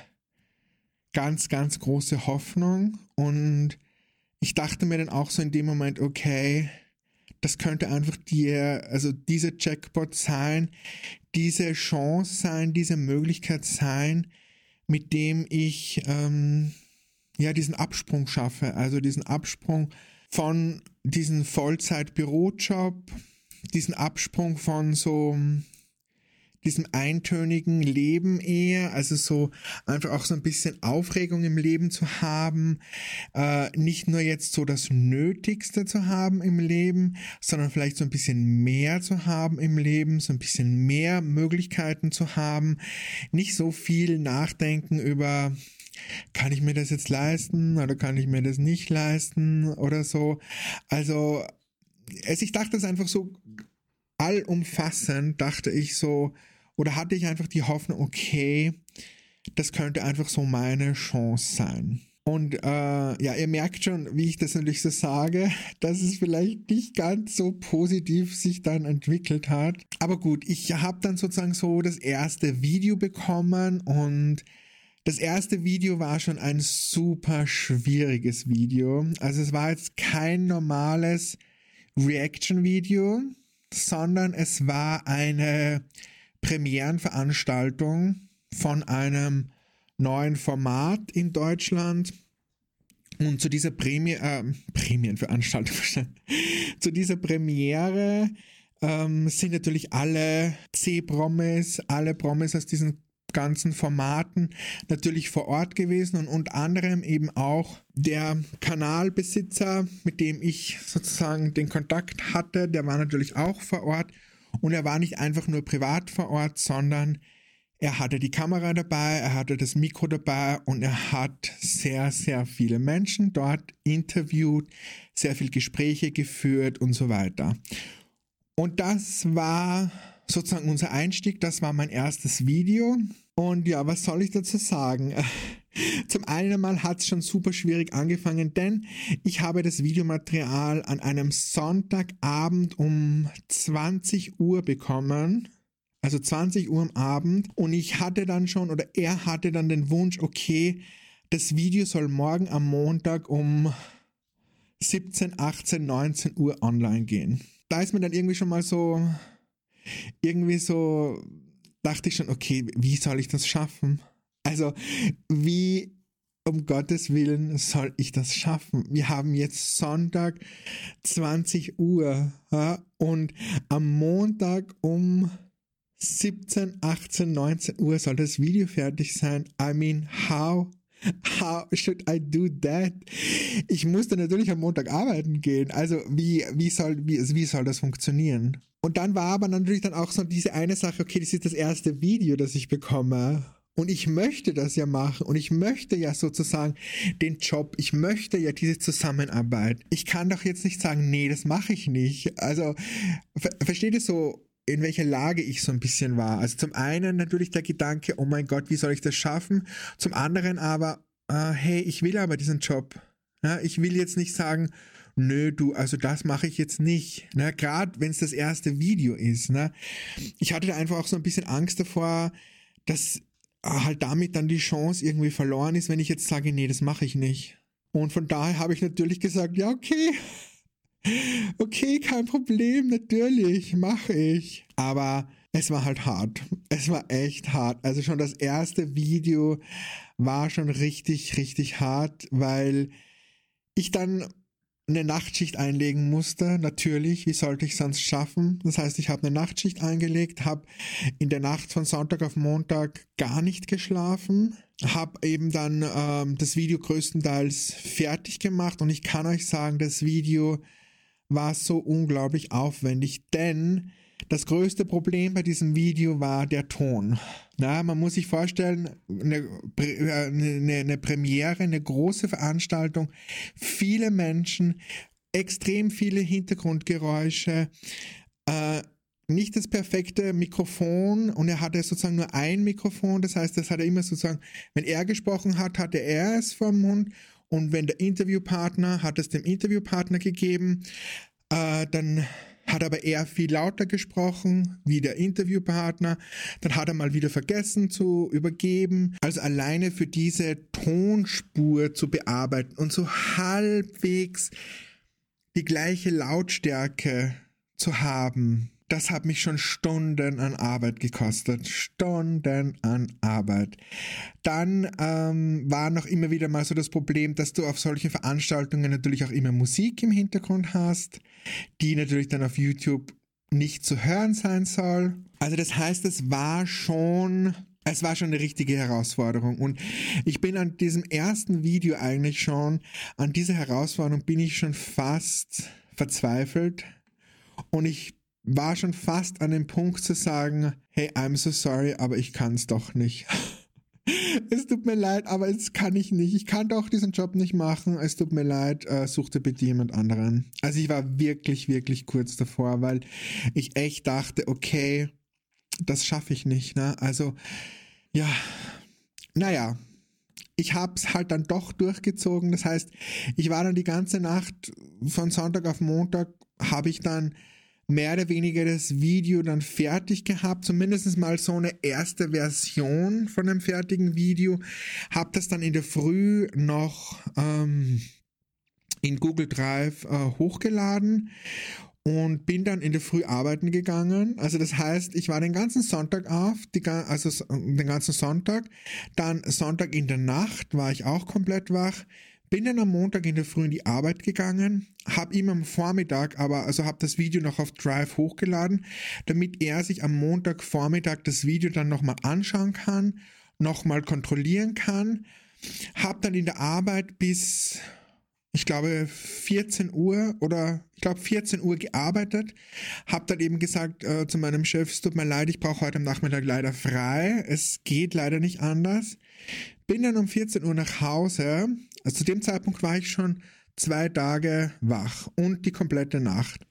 ganz, ganz große Hoffnung und ich dachte mir dann auch so in dem Moment, okay, das könnte einfach dieser Jackpot sein, diese Chance sein, diese Möglichkeit sein, mit dem ich diesen Absprung schaffe, also diesen Absprung von diesem Vollzeit-Bürojob, diesen Absprung von so diesem eintönigen Leben eher, also so einfach auch so ein bisschen Aufregung im Leben zu haben, nicht nur jetzt so das Nötigste zu haben im Leben, sondern vielleicht so ein bisschen mehr zu haben im Leben, so ein bisschen mehr Möglichkeiten zu haben, nicht so viel nachdenken über kann ich mir das jetzt leisten oder kann ich mir das nicht leisten oder so. Also, ich dachte es einfach so allumfassend, dachte ich so, oder hatte ich einfach die Hoffnung, okay, das könnte einfach so meine Chance sein. Und ihr merkt schon, wie ich das natürlich so sage, dass es vielleicht nicht ganz so positiv sich dann entwickelt hat. Aber gut, ich habe dann sozusagen so das erste Video bekommen und das erste Video war schon ein super schwieriges Video. Also es war jetzt kein normales Reaction-Video, sondern es war eine Premierenveranstaltung von einem neuen Format in Deutschland. Und zu dieser Premierenveranstaltung, zu dieser Premiere sind natürlich alle C-Promis, alle Promis aus diesen ganzen Formaten natürlich vor Ort gewesen und unter anderem eben auch der Kanalbesitzer, mit dem ich sozusagen den Kontakt hatte, der war natürlich auch vor Ort und er war nicht einfach nur privat vor Ort, sondern er hatte die Kamera dabei, er hatte das Mikro dabei und er hat sehr, sehr viele Menschen dort interviewt, sehr viele Gespräche geführt und so weiter. Und das war sozusagen unser Einstieg, das war mein erstes Video. Und ja, was soll ich dazu sagen? Zum einen einmal hat es schon super schwierig angefangen, denn ich habe das Videomaterial an einem Sonntagabend um 20 Uhr bekommen. Also 20 Uhr am Abend. Und ich hatte dann schon, oder er hatte dann den Wunsch, okay, das Video soll morgen am Montag um 17, 18, 19 Uhr online gehen. Da ist mir dann irgendwie so, dachte ich schon, okay, wie soll ich das schaffen? Also, wie um Gottes Willen soll ich das schaffen? Wir haben jetzt Sonntag 20 Uhr und am Montag um 17, 18, 19 Uhr soll das Video fertig sein. I mean, how should I do that? Ich musste natürlich am Montag arbeiten gehen. Also wie soll das funktionieren? Und dann war aber natürlich dann auch so diese eine Sache, okay, das ist das erste Video, das ich bekomme. Und ich möchte das ja machen und ich möchte ja sozusagen den Job, ich möchte ja diese Zusammenarbeit. Ich kann doch jetzt nicht sagen, nee, das mache ich nicht. Also, versteht ihr so, in welcher Lage ich so ein bisschen war? Also zum einen natürlich der Gedanke, oh mein Gott, wie soll ich das schaffen? Zum anderen aber, hey, ich will aber diesen Job. Ja, ich will jetzt nicht sagen, nö, also das mache ich jetzt nicht. Gerade wenn es das erste Video ist. Ne? Ich hatte da einfach auch so ein bisschen Angst davor, dass halt damit dann die Chance irgendwie verloren ist, wenn ich jetzt sage, nee, das mache ich nicht. Und von daher habe ich natürlich gesagt, ja, okay, kein Problem, natürlich, mache ich. Aber es war halt hart. Es war echt hart. Also schon das erste Video war schon richtig, richtig hart, weil ich dann eine Nachtschicht einlegen musste. Natürlich, wie sollte ich sonst schaffen? Das heißt, ich habe eine Nachtschicht eingelegt, habe in der Nacht von Sonntag auf Montag gar nicht geschlafen, habe eben dann das Video größtenteils fertig gemacht und ich kann euch sagen, das Video war so unglaublich aufwendig, denn das größte Problem bei diesem Video war der Ton. Na, man muss sich vorstellen, eine Premiere, eine große Veranstaltung, viele Menschen, extrem viele Hintergrundgeräusche, nicht das perfekte Mikrofon und er hatte sozusagen nur ein Mikrofon, das heißt, das hat er immer sozusagen, wenn er gesprochen hat, hatte er es vor dem Mund und wenn der Interviewpartner, hat es dem Interviewpartner gegeben, dann hat aber er viel lauter gesprochen wie der Interviewpartner, dann hat er mal wieder vergessen zu übergeben. Also alleine für diese Tonspur zu bearbeiten und so halbwegs die gleiche Lautstärke zu haben, das hat mich schon Stunden an Arbeit gekostet. Stunden an Arbeit. Dann war noch immer wieder mal so das Problem, dass du auf solchen Veranstaltungen natürlich auch immer Musik im Hintergrund hast, die natürlich dann auf YouTube nicht zu hören sein soll. Also das heißt, es war schon eine richtige Herausforderung. Und ich bin an diesem ersten Video eigentlich schon, an dieser Herausforderung bin ich schon fast verzweifelt. Und ich war schon fast an dem Punkt zu sagen, hey, I'm so sorry, aber ich kann es doch nicht. Es tut mir leid, aber es kann ich nicht. Ich kann doch diesen Job nicht machen. Es tut mir leid, such dir bitte jemand anderen. Also ich war wirklich, wirklich kurz davor, weil ich echt dachte, okay, das schaffe ich nicht. Ne? Also, ja, naja. Ich habe es halt dann doch durchgezogen. Das heißt, ich war dann die ganze Nacht von Sonntag auf Montag, habe ich dann mehr oder weniger das Video dann fertig gehabt, zumindest mal so eine erste Version von einem fertigen Video, habe das dann in der Früh noch in Google Drive hochgeladen und bin dann in der Früh arbeiten gegangen. Also das heißt, ich war den ganzen Sonntag den ganzen Sonntag, dann Sonntag in der Nacht war ich auch komplett wach, bin dann am Montag in der Früh in die Arbeit gegangen, habe ihm am Vormittag habe das Video noch auf Drive hochgeladen, damit er sich am Montagvormittag das Video dann nochmal anschauen kann, nochmal kontrollieren kann. Habe dann in der Arbeit bis, ich glaube 14 Uhr gearbeitet, habe dann eben gesagt zu meinem Chef, es tut mir leid, ich brauche heute am Nachmittag leider frei, es geht leider nicht anders. Bin dann um 14 Uhr nach Hause, also zu dem Zeitpunkt war ich schon 2 Tage wach und die komplette Nacht.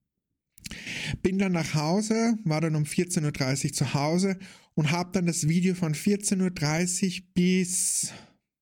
Bin dann nach Hause, war dann um 14.30 Uhr zu Hause und habe dann das Video von 14.30 Uhr bis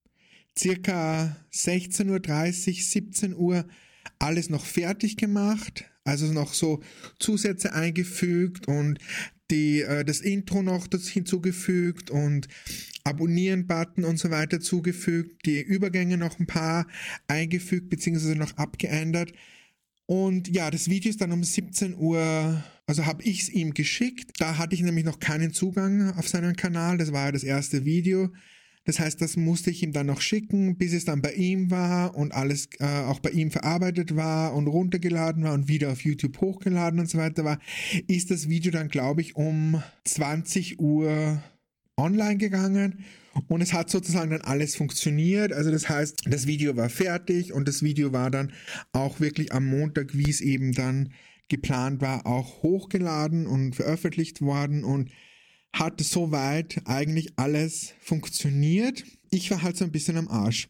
circa 16.30 Uhr, 17 Uhr alles noch fertig gemacht, also noch so Zusätze eingefügt und das Intro noch hinzugefügt und Abonnieren-Button und so weiter zugefügt, die Übergänge noch ein paar eingefügt bzw. noch abgeändert. Und ja, das Video ist dann um 17 Uhr, also habe ich es ihm geschickt. Da hatte ich nämlich noch keinen Zugang auf seinen Kanal, das war ja das erste Video. Das heißt, das musste ich ihm dann noch schicken, bis es dann bei ihm war und alles auch bei ihm verarbeitet war und runtergeladen war und wieder auf YouTube hochgeladen und so weiter war, ist das Video dann, glaube ich, um 20 Uhr online gegangen und es hat sozusagen dann alles funktioniert. Also das heißt, das Video war fertig und das Video war dann auch wirklich am Montag, wie es eben dann geplant war, auch hochgeladen und veröffentlicht worden und hat soweit eigentlich alles funktioniert. Ich war halt so ein bisschen am Arsch.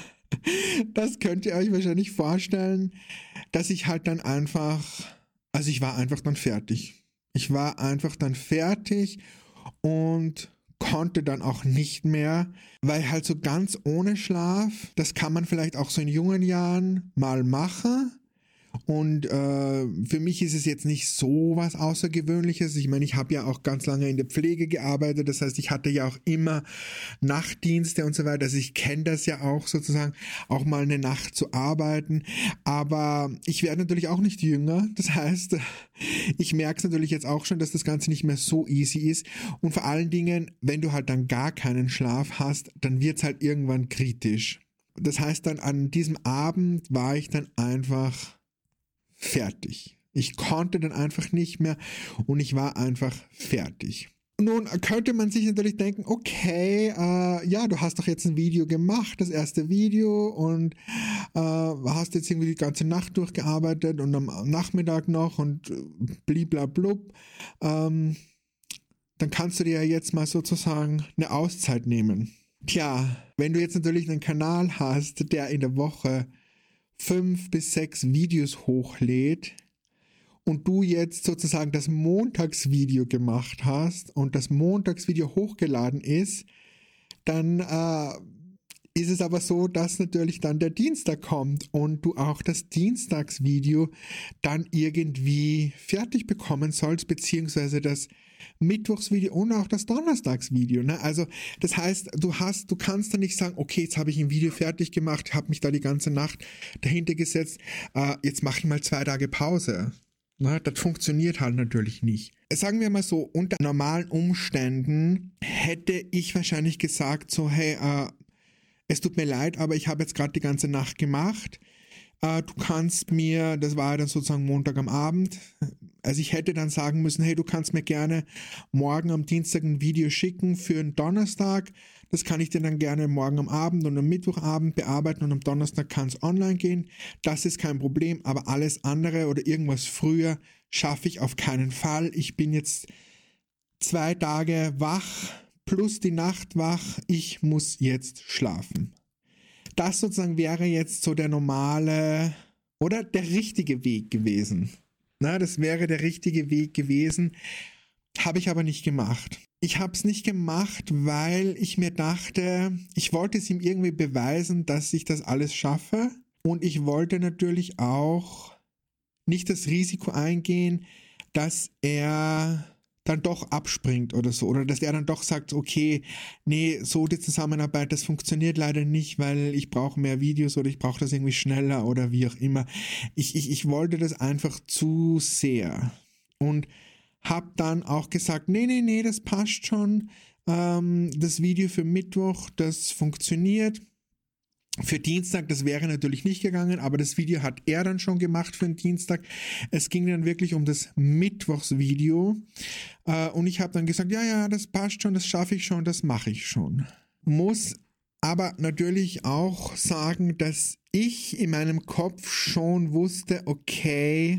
Das könnt ihr euch wahrscheinlich vorstellen, dass ich halt dann ich war einfach dann fertig. Ich war einfach dann fertig und konnte dann auch nicht mehr, weil halt so ganz ohne Schlaf, das kann man vielleicht auch so in jungen Jahren mal machen. Und für mich ist es jetzt nicht so was Außergewöhnliches. Ich meine, ich habe ja auch ganz lange in der Pflege gearbeitet. Das heißt, ich hatte ja auch immer Nachtdienste und so weiter. Also ich kenne das ja auch sozusagen, auch mal eine Nacht zu arbeiten. Aber ich werde natürlich auch nicht jünger. Das heißt, ich merke es natürlich jetzt auch schon, dass das Ganze nicht mehr so easy ist. Und vor allen Dingen, wenn du halt dann gar keinen Schlaf hast, dann wird es halt irgendwann kritisch. Das heißt dann, an diesem Abend war ich dann einfach fertig. Ich konnte dann einfach nicht mehr und ich war einfach fertig. Nun könnte man sich natürlich denken, okay, ja, du hast doch jetzt ein Video gemacht, das erste Video und hast jetzt irgendwie die ganze Nacht durchgearbeitet und am Nachmittag noch und bliblablub. Dann kannst du dir ja jetzt mal sozusagen eine Auszeit nehmen. Tja, wenn du jetzt natürlich einen Kanal hast, der in der Woche 5 bis 6 Videos hochlädt, und du jetzt sozusagen das Montagsvideo gemacht hast und das Montagsvideo hochgeladen ist, dann ist es aber so, dass natürlich dann der Dienstag kommt und du auch das Dienstagsvideo dann irgendwie fertig bekommen sollst, beziehungsweise das Mittwochsvideo und auch das Donnerstagsvideo. Ne? Also das heißt, du kannst dann nicht sagen, okay, jetzt habe ich ein Video fertig gemacht, habe mich da die ganze Nacht dahinter gesetzt, jetzt mache ich mal 2 Tage Pause. Na, das funktioniert halt natürlich nicht. Sagen wir mal so, unter normalen Umständen hätte ich wahrscheinlich gesagt so, hey, es tut mir leid, aber ich habe jetzt gerade die ganze Nacht gemacht. Du kannst mir, das war dann sozusagen Montag am Abend, also ich hätte dann sagen müssen, hey, du kannst mir gerne morgen am Dienstag ein Video schicken für einen Donnerstag. Das kann ich dir dann gerne morgen am Abend und am Mittwochabend bearbeiten und am Donnerstag kann es online gehen. Das ist kein Problem, aber alles andere oder irgendwas früher schaffe ich auf keinen Fall. Ich bin jetzt 2 Tage wach plus die Nacht wach. Ich muss jetzt schlafen. Das sozusagen wäre jetzt so der normale oder der richtige Weg gewesen. Na, das wäre der richtige Weg gewesen. Habe ich aber nicht gemacht. Ich habe es nicht gemacht, weil ich mir dachte, ich wollte es ihm irgendwie beweisen, dass ich das alles schaffe. Und ich wollte natürlich auch nicht das Risiko eingehen, dass er dann doch abspringt oder so. Oder dass er dann doch sagt, okay, nee, so die Zusammenarbeit, das funktioniert leider nicht, weil ich brauche mehr Videos oder ich brauche das irgendwie schneller oder wie auch immer. Ich wollte das einfach zu sehr. Und habe dann auch gesagt, nee, das passt schon. Das Video für Mittwoch, das funktioniert. Für Dienstag, das wäre natürlich nicht gegangen, aber das Video hat er dann schon gemacht für den Dienstag. Es ging dann wirklich um das Mittwochsvideo. Und ich habe dann gesagt, ja, das passt schon, das schaffe ich schon, das mache ich schon. Muss aber natürlich auch sagen, dass ich in meinem Kopf schon wusste, okay,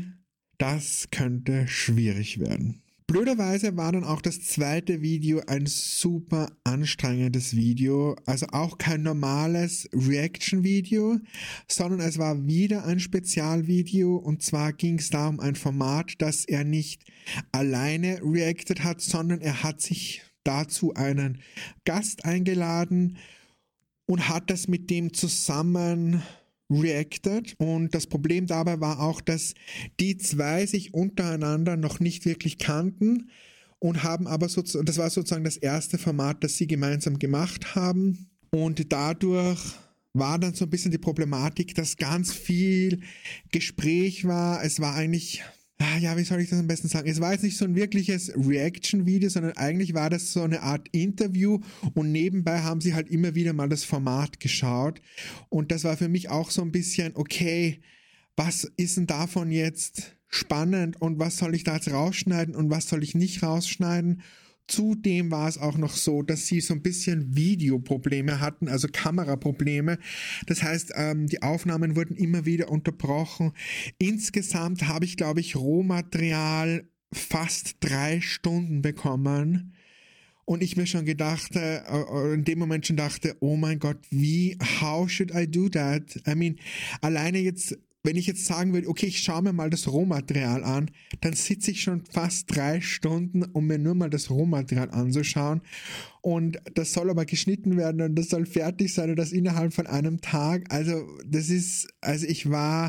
das könnte schwierig werden. Blöderweise war dann auch das zweite Video ein super anstrengendes Video, also auch kein normales Reaction-Video, sondern es war wieder ein Spezialvideo und zwar ging es da um ein Format, das er nicht alleine reacted hat, sondern er hat sich dazu einen Gast eingeladen und hat das mit dem zusammen reacted und das Problem dabei war auch, dass die zwei sich untereinander noch nicht wirklich kannten und haben aber sozusagen, das war sozusagen das erste Format, das sie gemeinsam gemacht haben und dadurch war dann so ein bisschen die Problematik, dass ganz viel Gespräch war, es war eigentlich, ja, wie soll ich das am besten sagen? Es war jetzt nicht so ein wirkliches Reaction-Video, sondern eigentlich war das so eine Art Interview und nebenbei haben sie halt immer wieder mal das Format geschaut und das war für mich auch so ein bisschen, okay, was ist denn davon jetzt spannend und was soll ich da jetzt rausschneiden und was soll ich nicht rausschneiden? Zudem war es auch noch so, dass sie so ein bisschen Videoprobleme hatten, also Kameraprobleme. Das heißt, die Aufnahmen wurden immer wieder unterbrochen. Insgesamt habe ich, glaube ich, Rohmaterial fast 3 Stunden bekommen. Und ich mir schon gedacht, in dem Moment schon dachte, oh mein Gott, how should I do that? I mean, alleine jetzt, wenn ich jetzt sagen würde, okay, ich schaue mir mal das Rohmaterial an, dann sitze ich schon fast 3 Stunden, um mir nur mal das Rohmaterial anzuschauen. Und das soll aber geschnitten werden und das soll fertig sein und das innerhalb von einem Tag. Also als ich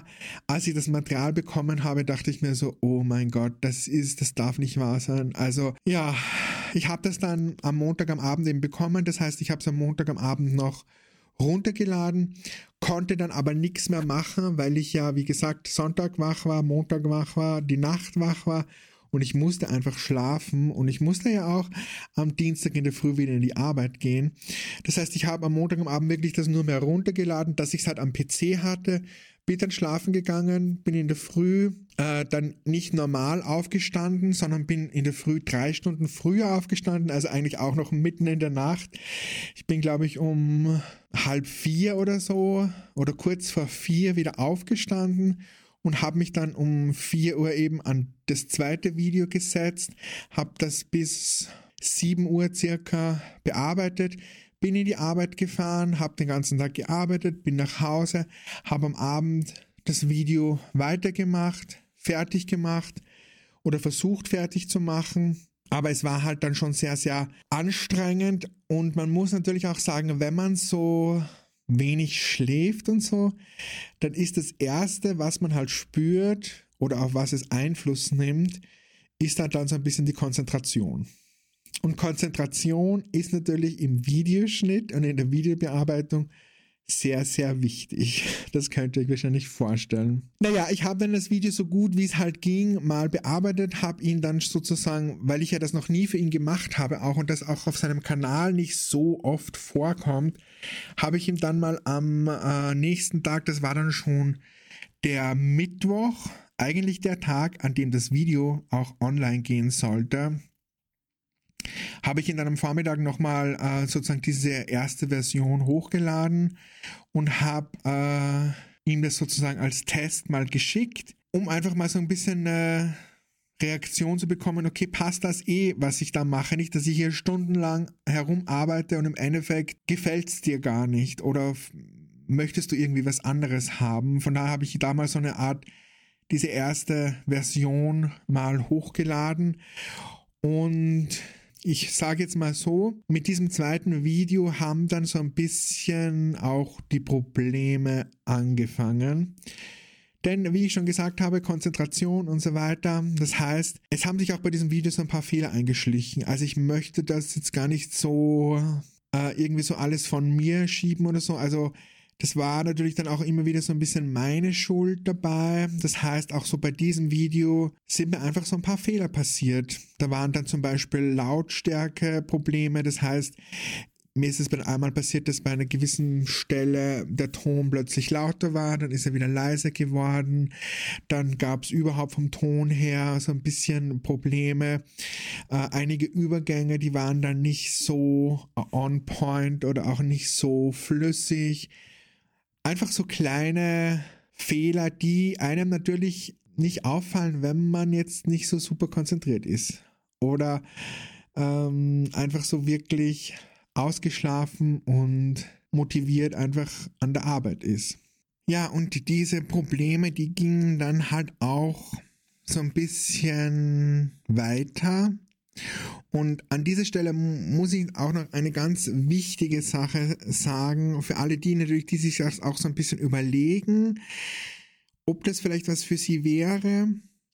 das Material bekommen habe, dachte ich mir so, oh mein Gott, das darf nicht wahr sein. Also ja, ich habe das dann am Montag am Abend eben bekommen. Das heißt, ich habe es am Montag am Abend noch runtergeladen, konnte dann aber nichts mehr machen, weil ich ja, wie gesagt, Sonntag wach war, Montag wach war, die Nacht wach war und ich musste einfach schlafen und ich musste ja auch am Dienstag in der Früh wieder in die Arbeit gehen. Das heißt, ich habe am Montag am Abend wirklich das nur mehr runtergeladen, dass ich es halt am PC hatte, bin dann schlafen gegangen, bin in der Früh dann nicht normal aufgestanden, sondern bin in der Früh 3 Stunden früher aufgestanden, also eigentlich auch noch mitten in der Nacht. Ich bin, glaube ich, um 3:30 oder so oder kurz vor 4 wieder aufgestanden und habe mich dann um 4 Uhr eben an das zweite Video gesetzt, habe das bis 7 Uhr circa bearbeitet, bin in die Arbeit gefahren, habe den ganzen Tag gearbeitet, bin nach Hause, habe am Abend das Video weitergemacht, fertig gemacht oder versucht fertig zu machen. Aber es war halt dann schon sehr, sehr anstrengend und man muss natürlich auch sagen, wenn man so wenig schläft und so, dann ist das Erste, was man halt spürt oder auf was es Einfluss nimmt, ist halt dann so ein bisschen die Konzentration. Und Konzentration ist natürlich im Videoschnitt und in der Videobearbeitung sehr, sehr wichtig. Das könnt ihr euch wahrscheinlich vorstellen. Naja, ich habe dann das Video so gut, wie es halt ging, mal bearbeitet, habe ihn dann sozusagen, weil ich ja das noch nie für ihn gemacht habe auch und das auch auf seinem Kanal nicht so oft vorkommt, habe ich ihm dann mal am nächsten Tag, das war dann schon der Mittwoch, eigentlich der Tag, an dem das Video auch online gehen sollte, habe ich ihn dann am Vormittag nochmal sozusagen diese erste Version hochgeladen und habe ihm das sozusagen als Test mal geschickt, um einfach mal so ein bisschen eine Reaktion zu bekommen, okay, passt das was ich da mache, nicht, dass ich hier stundenlang herumarbeite und im Endeffekt gefällt es dir gar nicht oder möchtest du irgendwie was anderes haben. Von daher habe ich damals so eine Art, diese erste Version mal hochgeladen und ich sage jetzt mal so, mit diesem zweiten Video haben dann so ein bisschen auch die Probleme angefangen. Denn wie ich schon gesagt habe, Konzentration und so weiter. Das heißt, es haben sich auch bei diesem Video so ein paar Fehler eingeschlichen. Also ich möchte das jetzt gar nicht so irgendwie so alles von mir schieben oder so. Also das war natürlich dann auch immer wieder so ein bisschen meine Schuld dabei. Das heißt, auch so bei diesem Video sind mir einfach so ein paar Fehler passiert. Da waren dann zum Beispiel Lautstärke-Probleme. Das heißt, mir ist es bei einmal passiert, dass bei einer gewissen Stelle der Ton plötzlich lauter war, dann ist er wieder leiser geworden. Dann gab es überhaupt vom Ton her so ein bisschen Probleme. Einige Übergänge, die waren dann nicht so on point oder auch nicht so flüssig. Einfach so kleine Fehler, die einem natürlich nicht auffallen, wenn man jetzt nicht so super konzentriert ist. Oder einfach so wirklich ausgeschlafen und motiviert einfach an der Arbeit ist. Ja, und diese Probleme, die gingen dann halt auch so ein bisschen weiter. Und an dieser Stelle muss ich auch noch eine ganz wichtige Sache sagen, für alle die natürlich, die sich das auch so ein bisschen überlegen, ob das vielleicht was für sie wäre,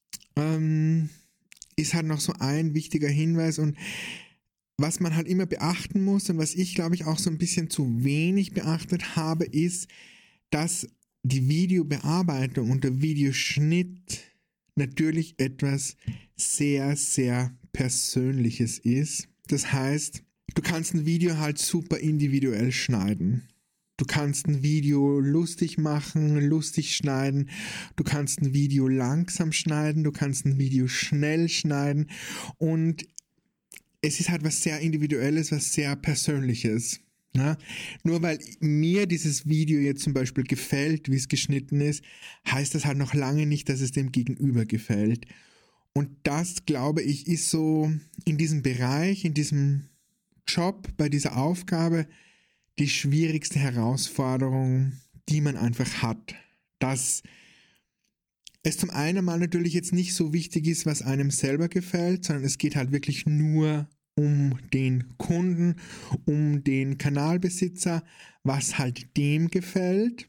ist halt noch so ein wichtiger Hinweis und was man halt immer beachten muss und was ich glaube ich auch so ein bisschen zu wenig beachtet habe, ist, dass die Videobearbeitung und der Videoschnitt natürlich etwas sehr, sehr Persönliches ist. Das heißt, du kannst ein Video halt super individuell schneiden. Du kannst ein Video lustig machen, lustig schneiden. Du kannst ein Video langsam schneiden. Du kannst ein Video schnell schneiden. Und es ist halt was sehr Individuelles, was sehr Persönliches. Ja? Nur weil mir dieses Video jetzt zum Beispiel gefällt, wie es geschnitten ist, heißt das halt noch lange nicht, dass es dem Gegenüber gefällt. Und das, glaube ich, ist so in diesem Bereich, in diesem Job, bei dieser Aufgabe die schwierigste Herausforderung, die man einfach hat. Dass es zum einen mal natürlich jetzt nicht so wichtig ist, was einem selber gefällt, sondern es geht halt wirklich nur um den Kunden, um den Kanalbesitzer, was halt dem gefällt.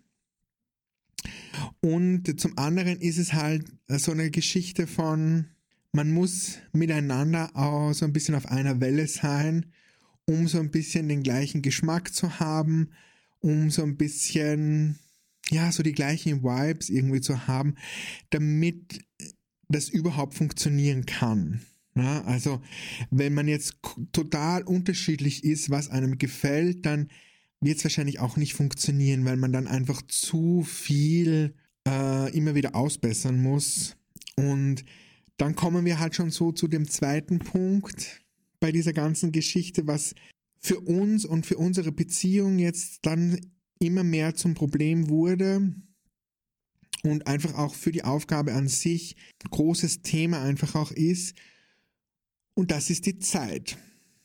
Und zum anderen ist es halt so eine Geschichte von, man muss miteinander auch so ein bisschen auf einer Welle sein, um so ein bisschen den gleichen Geschmack zu haben, um so ein bisschen, ja, so die gleichen Vibes irgendwie zu haben, damit das überhaupt funktionieren kann. Ja, also wenn man jetzt total unterschiedlich ist, was einem gefällt, dann wird es wahrscheinlich auch nicht funktionieren, weil man dann einfach zu viel immer wieder ausbessern muss. Und dann kommen wir halt schon so zu dem zweiten Punkt bei dieser ganzen Geschichte, was für uns und für unsere Beziehung jetzt dann immer mehr zum Problem wurde und einfach auch für die Aufgabe an sich ein großes Thema einfach auch ist. Und das ist die Zeit.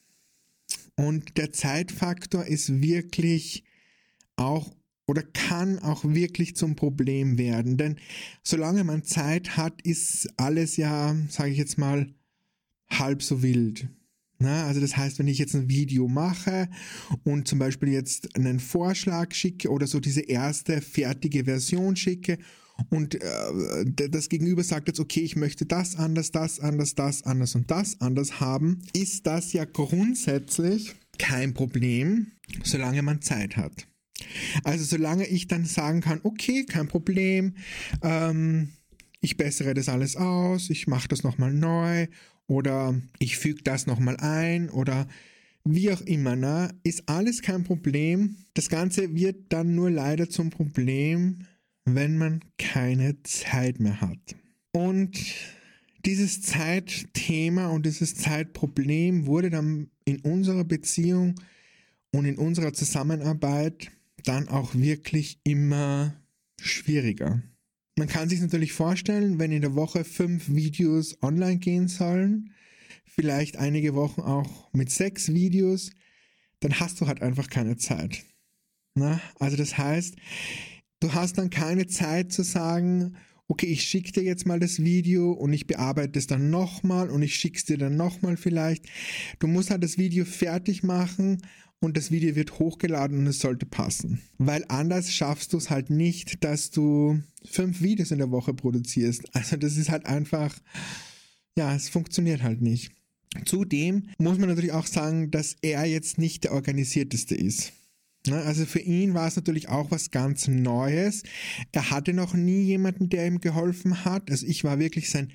Und der Zeitfaktor ist wirklich auch oder kann auch wirklich zum Problem werden. Denn solange man Zeit hat, ist alles ja, sage ich jetzt mal, halb so wild. Na, also das heißt, wenn ich jetzt ein Video mache und zum Beispiel jetzt einen Vorschlag schicke oder so diese erste fertige Version schicke und das Gegenüber sagt jetzt, okay, ich möchte das anders, das anders, das anders und das anders haben, ist das ja grundsätzlich kein Problem, solange man Zeit hat. Also solange ich dann sagen kann, okay, kein Problem, ich bessere das alles aus, ich mache das nochmal neu oder ich füge das nochmal ein oder wie auch immer, ne, ist alles kein Problem. Das Ganze wird dann nur leider zum Problem, wenn man keine Zeit mehr hat. Und dieses Zeitthema und dieses Zeitproblem wurde dann in unserer Beziehung und in unserer Zusammenarbeit dann auch wirklich immer schwieriger. Man kann sich natürlich vorstellen, wenn in der Woche 5 Videos online gehen sollen, vielleicht einige Wochen auch mit 6 Videos, dann hast du halt einfach keine Zeit. Na? Also das heißt, du hast dann keine Zeit zu sagen, okay, ich schicke dir jetzt mal das Video und ich bearbeite es dann nochmal und ich schicke es dir dann nochmal vielleicht. Du musst halt das Video fertig machen und das Video wird hochgeladen und es sollte passen. Weil anders schaffst du es halt nicht, dass du 5 Videos in der Woche produzierst. Also das ist halt einfach, ja, es funktioniert halt nicht. Zudem muss man natürlich auch sagen, dass er jetzt nicht der Organisierteste ist. Also für ihn war es natürlich auch was ganz Neues. Er hatte noch nie jemanden, der ihm geholfen hat. Also ich war wirklich sein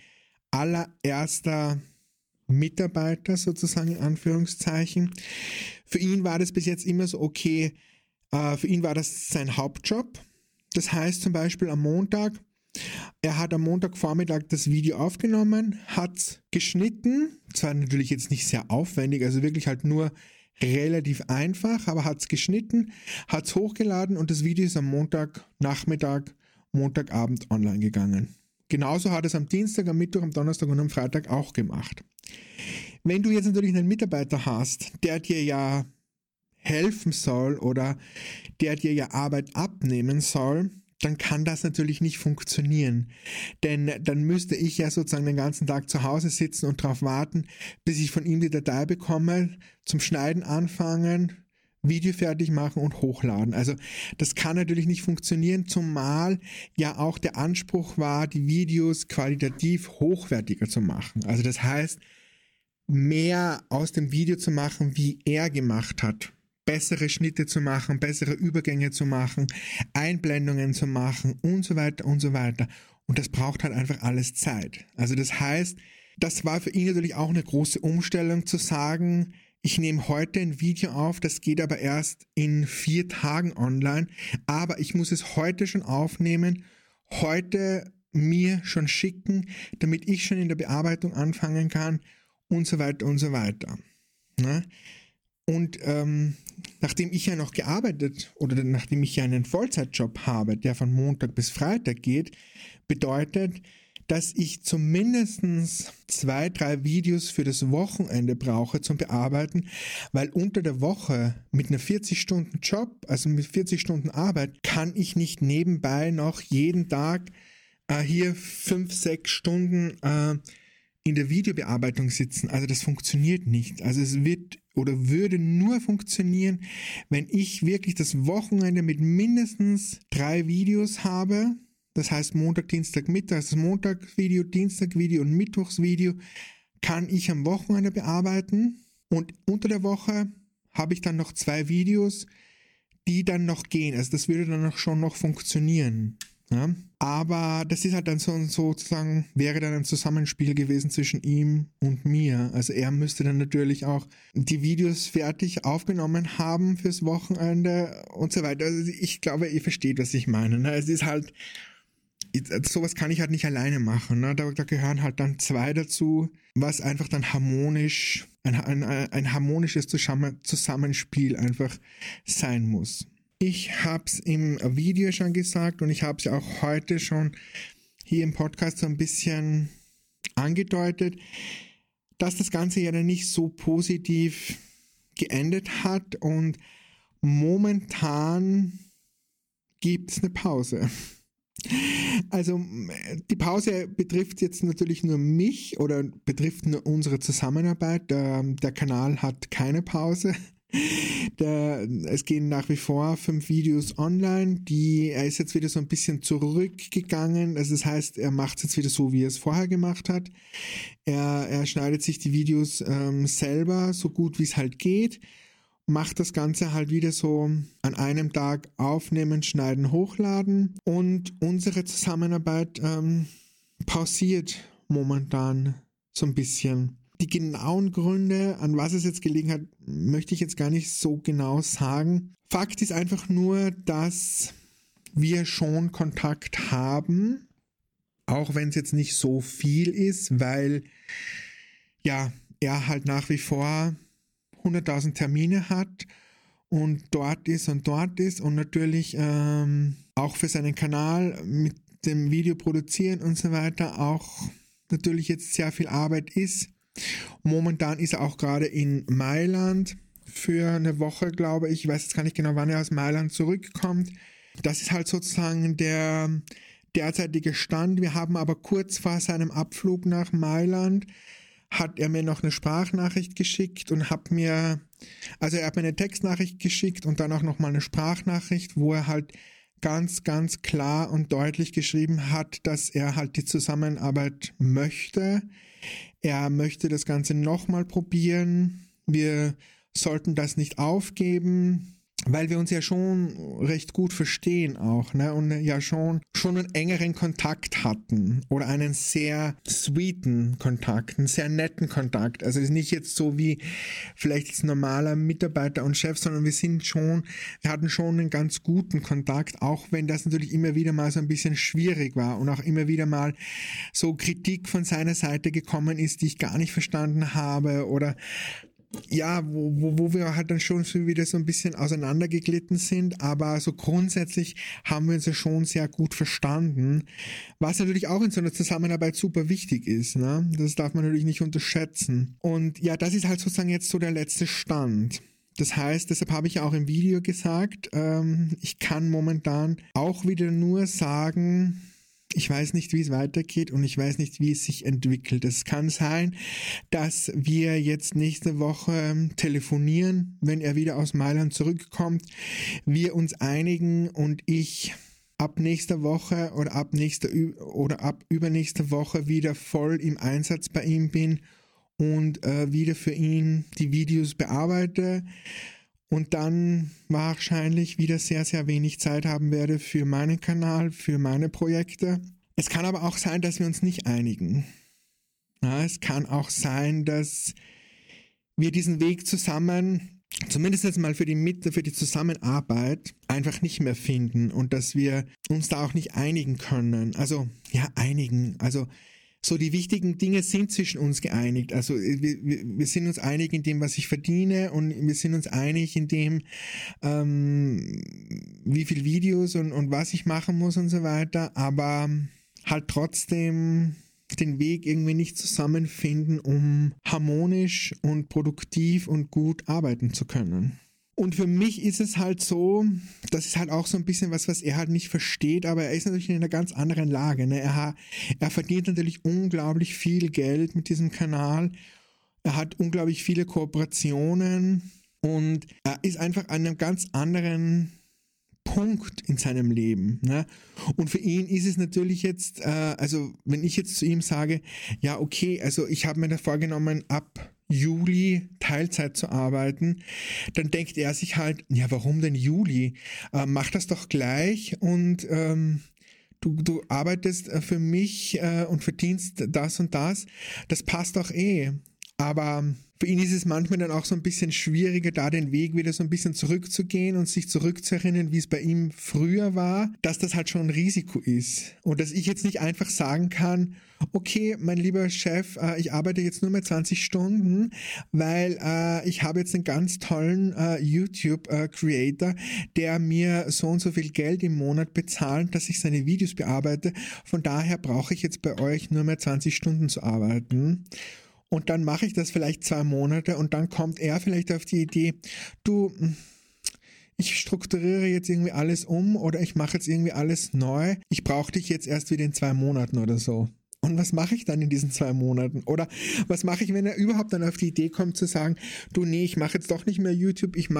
allererster Mitarbeiter sozusagen in Anführungszeichen. Für ihn war das bis jetzt immer so okay, für ihn war das sein Hauptjob. Das heißt zum Beispiel am Montag, er hat am Montagvormittag das Video aufgenommen, hat es geschnitten, zwar natürlich jetzt nicht sehr aufwendig, also wirklich halt nur relativ einfach, aber hat es geschnitten, hat es hochgeladen und das Video ist am Montagnachmittag, Montagabend online gegangen. Genauso hat es am Dienstag, am Mittwoch, am Donnerstag und am Freitag auch gemacht. Wenn du jetzt natürlich einen Mitarbeiter hast, der dir ja helfen soll oder der dir ja Arbeit abnehmen soll, dann kann das natürlich nicht funktionieren. Denn dann müsste ich ja sozusagen den ganzen Tag zu Hause sitzen und darauf warten, bis ich von ihm die Datei bekomme, zum Schneiden anfangen, Video fertig machen und hochladen. Also das kann natürlich nicht funktionieren, zumal ja auch der Anspruch war, die Videos qualitativ hochwertiger zu machen. Also das heißt, mehr aus dem Video zu machen, wie er gemacht hat. Bessere Schnitte zu machen, bessere Übergänge zu machen, Einblendungen zu machen und so weiter und so weiter. Und das braucht halt einfach alles Zeit. Also das heißt, das war für ihn natürlich auch eine große Umstellung zu sagen, ich nehme heute ein Video auf, das geht aber erst in 4 Tagen online, aber ich muss es heute schon aufnehmen, heute mir schon schicken, damit ich schon in der Bearbeitung anfangen kann und so weiter und so weiter. Ne? Und nachdem ich ja noch gearbeitet oder nachdem ich ja einen Vollzeitjob habe, der von Montag bis Freitag geht, bedeutet, dass ich zumindest 2, 3 Videos für das Wochenende brauche zum Bearbeiten, weil unter der Woche mit einer 40-Stunden-Job, also mit 40 Stunden Arbeit, kann ich nicht nebenbei noch jeden Tag hier 5, 6 Stunden in der Videobearbeitung sitzen. Also das funktioniert nicht. Also es wird oder würde nur funktionieren, wenn ich wirklich das Wochenende mit mindestens 3 Videos habe. Das heißt Montag, Dienstag, Mittag, das Montag-Video, Dienstag-Video und Mittwochs-Video kann ich am Wochenende bearbeiten. Und unter der Woche habe ich dann noch 2 Videos, die dann noch gehen. Also das würde dann auch schon noch funktionieren. Ja? Aber das ist halt dann sozusagen, wäre dann ein Zusammenspiel gewesen zwischen ihm und mir. Also er müsste dann natürlich auch die Videos fertig aufgenommen haben fürs Wochenende und so weiter. Also ich glaube, ihr versteht, was ich meine. Ne? Es ist halt, sowas kann ich halt nicht alleine machen. Ne? Da gehören halt dann zwei dazu, was einfach dann harmonisch, ein harmonisches Zusammenspiel einfach sein muss. Ich habe es im Video schon gesagt und ich habe es ja auch heute schon hier im Podcast so ein bisschen angedeutet, dass das Ganze ja dann nicht so positiv geendet hat und momentan gibt es eine Pause. Also die Pause betrifft jetzt natürlich nur mich oder betrifft nur unsere Zusammenarbeit. Der Kanal hat keine Pause. Es gehen nach wie vor 5 Videos online. Er ist jetzt wieder so ein bisschen zurückgegangen. Also das heißt, er macht es jetzt wieder so, wie er es vorher gemacht hat. Er schneidet sich die Videos selber so gut wie es halt geht. Macht das Ganze halt wieder so an einem Tag aufnehmen, schneiden, hochladen. Und unsere Zusammenarbeit pausiert momentan so ein bisschen. Die genauen Gründe, an was es jetzt gelegen hat, möchte ich jetzt gar nicht so genau sagen. Fakt ist einfach nur, dass wir schon Kontakt haben, auch wenn es jetzt nicht so viel ist, weil ja, er halt nach wie vor 100.000 Termine hat und dort ist und natürlich auch für seinen Kanal mit dem Video produzieren und so weiter auch natürlich jetzt sehr viel Arbeit ist. Momentan ist er auch gerade in Mailand für eine Woche, glaube ich. Ich weiß jetzt gar nicht genau, wann er aus Mailand zurückkommt. Das ist halt sozusagen der derzeitige Stand. Wir haben aber kurz vor seinem Abflug nach Mailand hat er mir noch eine Sprachnachricht geschickt und er hat mir eine Textnachricht geschickt und dann auch nochmal eine Sprachnachricht, wo er halt ganz, ganz klar und deutlich geschrieben hat, dass er halt die Zusammenarbeit möchte. Er möchte das Ganze nochmal probieren. Wir sollten das nicht aufgeben, weil wir uns ja schon recht gut verstehen auch, ne? Und ja schon einen engeren Kontakt hatten oder einen sehr sweeten Kontakt, einen sehr netten Kontakt. Also es ist nicht jetzt so wie vielleicht als normaler Mitarbeiter und Chef, sondern wir hatten schon einen ganz guten Kontakt, auch wenn das natürlich immer wieder mal so ein bisschen schwierig war und auch immer wieder mal so Kritik von seiner Seite gekommen ist, die ich gar nicht verstanden habe oder ja, wo wir halt dann schon wieder so ein bisschen auseinandergeglitten sind, aber so grundsätzlich haben wir uns ja schon sehr gut verstanden, was natürlich auch in so einer Zusammenarbeit super wichtig ist, ne? Das darf man natürlich nicht unterschätzen. Und ja, das ist halt sozusagen jetzt so der letzte Stand. Das heißt, deshalb habe ich ja auch im Video gesagt, ich kann momentan auch wieder nur sagen, ich weiß nicht, wie es weitergeht und ich weiß nicht, wie es sich entwickelt. Es kann sein, dass wir jetzt nächste Woche telefonieren, wenn er wieder aus Mailand zurückkommt, wir uns einigen und ich ab nächster Woche oder ab übernächste Woche wieder voll im Einsatz bei ihm bin und wieder für ihn die Videos bearbeite. Und dann wahrscheinlich wieder sehr, sehr wenig Zeit haben werde für meinen Kanal, für meine Projekte. Es kann aber auch sein, dass wir uns nicht einigen. Ja, es kann auch sein, dass wir diesen Weg zusammen, zumindest jetzt mal für die Zusammenarbeit, einfach nicht mehr finden und dass wir uns da auch nicht einigen können. Also so die wichtigen Dinge sind zwischen uns geeinigt. Also wir sind uns einig in dem, was ich verdiene und wir sind uns einig in dem, wie viel Videos und was ich machen muss und so weiter, aber halt trotzdem den Weg irgendwie nicht zusammenfinden, um harmonisch und produktiv und gut arbeiten zu können. Und für mich ist es halt so, das ist halt auch so ein bisschen was er halt nicht versteht, aber er ist natürlich in einer ganz anderen Lage. Ne? Er verdient natürlich unglaublich viel Geld mit diesem Kanal. Er hat unglaublich viele Kooperationen und er ist einfach an einem ganz anderen Punkt in seinem Leben. Ne? Und für ihn ist es natürlich jetzt, wenn ich jetzt zu ihm sage, ja okay, also ich habe mir da vorgenommen, ab Juli Teilzeit zu arbeiten, dann denkt er sich halt, ja warum denn Juli? Mach das doch gleich und du arbeitest für mich und verdienst das und das passt doch eh. Aber für ihn ist es manchmal dann auch so ein bisschen schwieriger, da den Weg wieder so ein bisschen zurückzugehen und sich zurückzuerinnern, wie es bei ihm früher war, dass das halt schon ein Risiko ist. Und dass ich jetzt nicht einfach sagen kann, okay, mein lieber Chef, ich arbeite jetzt nur mehr 20 Stunden, weil ich habe jetzt einen ganz tollen YouTube-Creator, der mir so und so viel Geld im Monat bezahlt, dass ich seine Videos bearbeite. Von daher brauche ich jetzt bei euch nur mehr 20 Stunden zu arbeiten. Und dann mache ich das vielleicht 2 Monate und dann kommt er vielleicht auf die Idee, du, ich strukturiere jetzt irgendwie alles um oder ich mache jetzt irgendwie alles neu. Ich brauche dich jetzt erst wieder in 2 Monaten oder so. Und was mache ich dann in diesen 2 Monaten? Oder was mache ich, wenn er überhaupt dann auf die Idee kommt zu sagen, du, nee, ich mache jetzt doch nicht mehr YouTube, ich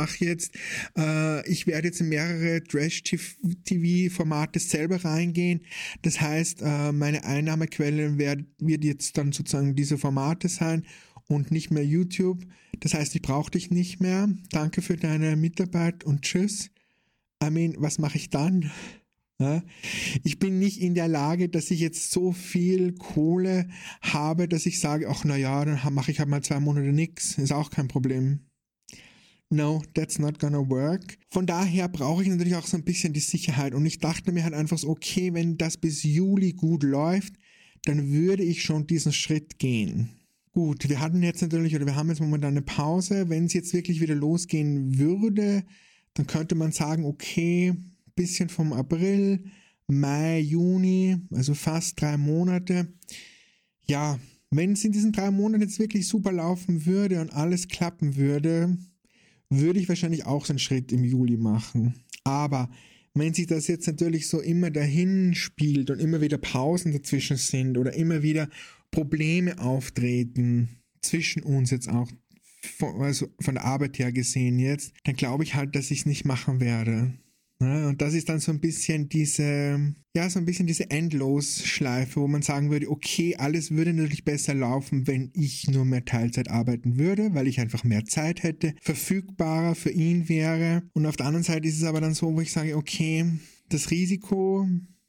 werde jetzt in mehrere Trash-TV-Formate selber reingehen. Das heißt, meine Einnahmequelle wird jetzt dann sozusagen diese Formate sein und nicht mehr YouTube. Das heißt, ich brauche dich nicht mehr. Danke für deine Mitarbeit und tschüss. Was mache ich dann? Ja, ich bin nicht in der Lage, dass ich jetzt so viel Kohle habe, dass ich sage, ach naja, dann mache ich halt mal 2 Monate nichts, ist auch kein Problem. No, that's not gonna work. Von daher brauche ich natürlich auch so ein bisschen die Sicherheit und ich dachte mir halt einfach so, okay, wenn das bis Juli gut läuft, dann würde ich schon diesen Schritt gehen. Gut, wir haben jetzt momentan eine Pause. Wenn es jetzt wirklich wieder losgehen würde, dann könnte man sagen, okay, bisschen vom April, Mai, Juni, also fast 3 Monate. Ja, wenn es in diesen 3 Monaten jetzt wirklich super laufen würde und alles klappen würde, würde ich wahrscheinlich auch so einen Schritt im Juli machen. Aber wenn sich das jetzt natürlich so immer dahin spielt und immer wieder Pausen dazwischen sind oder immer wieder Probleme auftreten, zwischen uns jetzt auch, von der Arbeit her gesehen jetzt, dann glaube ich halt, dass ich es nicht machen werde. Ja, und das ist dann so ein bisschen diese Endlosschleife, wo man sagen würde, okay, alles würde natürlich besser laufen, wenn ich nur mehr Teilzeit arbeiten würde, weil ich einfach mehr Zeit hätte, verfügbarer für ihn wäre. Und auf der anderen Seite ist es aber dann so, wo ich sage, okay, das Risiko,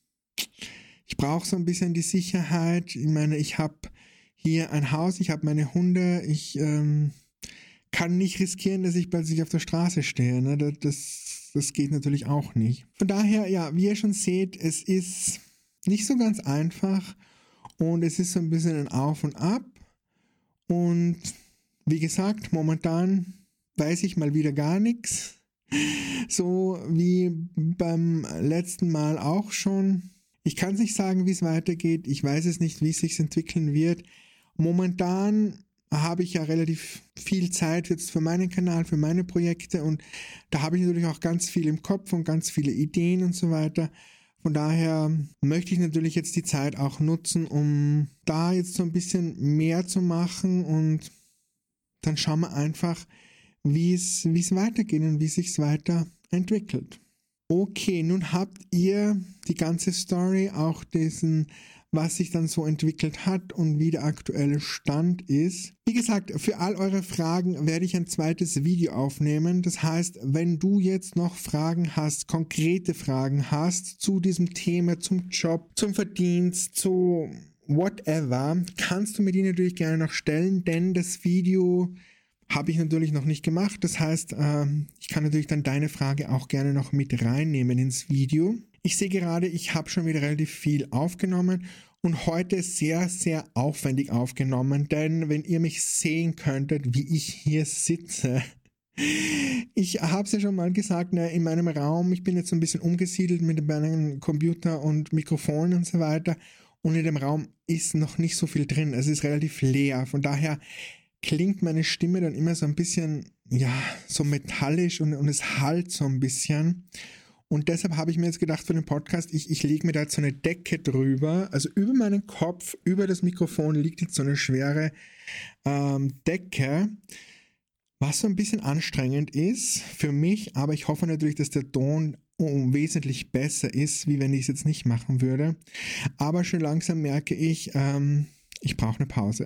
ich brauche so ein bisschen die Sicherheit. Ich meine, ich habe hier ein Haus, ich habe meine Hunde, ich kann nicht riskieren, dass ich plötzlich auf der Straße stehe. Ne? Das geht natürlich auch nicht. Von daher, ja, wie ihr schon seht, es ist nicht so ganz einfach und es ist so ein bisschen ein Auf und Ab. Und wie gesagt, momentan weiß ich mal wieder gar nichts. So wie beim letzten Mal auch schon. Ich kann es nicht sagen, wie es weitergeht. Ich weiß es nicht, wie es sich entwickeln wird. Momentan habe ich ja relativ viel Zeit jetzt für meinen Kanal, für meine Projekte und da habe ich natürlich auch ganz viel im Kopf und ganz viele Ideen und so weiter. Von daher möchte ich natürlich jetzt die Zeit auch nutzen, um da jetzt so ein bisschen mehr zu machen und dann schauen wir einfach, wie es weitergeht und wie es sich weiterentwickelt. Okay, nun habt ihr die ganze Story, auch was sich dann so entwickelt hat und wie der aktuelle Stand ist. Wie gesagt, für all eure Fragen werde ich ein zweites Video aufnehmen. Das heißt, wenn du jetzt noch Fragen hast, konkrete Fragen hast zu diesem Thema, zum Job, zum Verdienst, zu whatever, kannst du mir die natürlich gerne noch stellen, denn das Video habe ich natürlich noch nicht gemacht. Das heißt, ich kann natürlich dann deine Frage auch gerne noch mit reinnehmen ins Video. Ich sehe gerade, ich habe schon wieder relativ viel aufgenommen und heute sehr, sehr aufwendig aufgenommen, denn wenn ihr mich sehen könntet, wie ich hier sitze, ich habe es ja schon mal gesagt, in meinem Raum, ich bin jetzt so ein bisschen umgesiedelt mit meinem Computer und Mikrofon und so weiter und in dem Raum ist noch nicht so viel drin, es ist relativ leer, von daher klingt meine Stimme dann immer so ein bisschen, ja, so metallisch und es hallt so ein bisschen. Und deshalb habe ich mir jetzt gedacht für den Podcast, ich lege mir da jetzt so eine Decke drüber, also über meinen Kopf, über das Mikrofon liegt jetzt so eine schwere Decke, was so ein bisschen anstrengend ist für mich, aber ich hoffe natürlich, dass der Ton wesentlich besser ist, wie wenn ich es jetzt nicht machen würde. Aber schon langsam merke ich brauche eine Pause.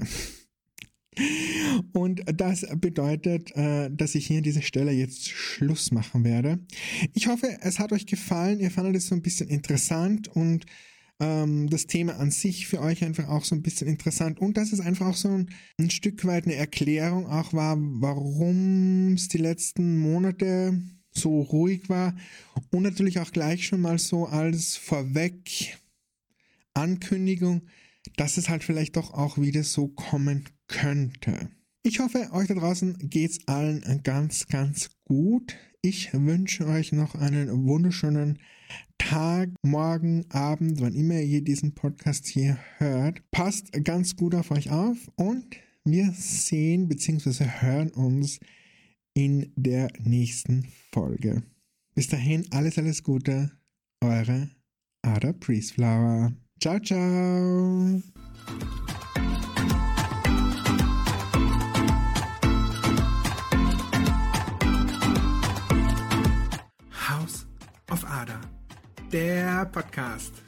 Und das bedeutet, dass ich hier an dieser Stelle jetzt Schluss machen werde. Ich hoffe, es hat euch gefallen. Ihr fandet es so ein bisschen interessant und das Thema an sich für euch einfach auch so ein bisschen interessant und dass es einfach auch so ein Stück weit eine Erklärung auch war, warum es die letzten Monate so ruhig war und natürlich auch gleich schon mal so als vorweg Ankündigung, dass es halt vielleicht doch auch wieder so kommen könnte. Ich hoffe, euch da draußen geht's allen ganz, ganz gut. Ich wünsche euch noch einen wunderschönen Tag, Morgen, Abend, wann immer ihr diesen Podcast hier hört. Passt ganz gut auf euch auf und wir sehen bzw. hören uns in der nächsten Folge. Bis dahin, alles Gute, eure Ada Priestflower. Ciao, ciao. House of Ada, der Podcast.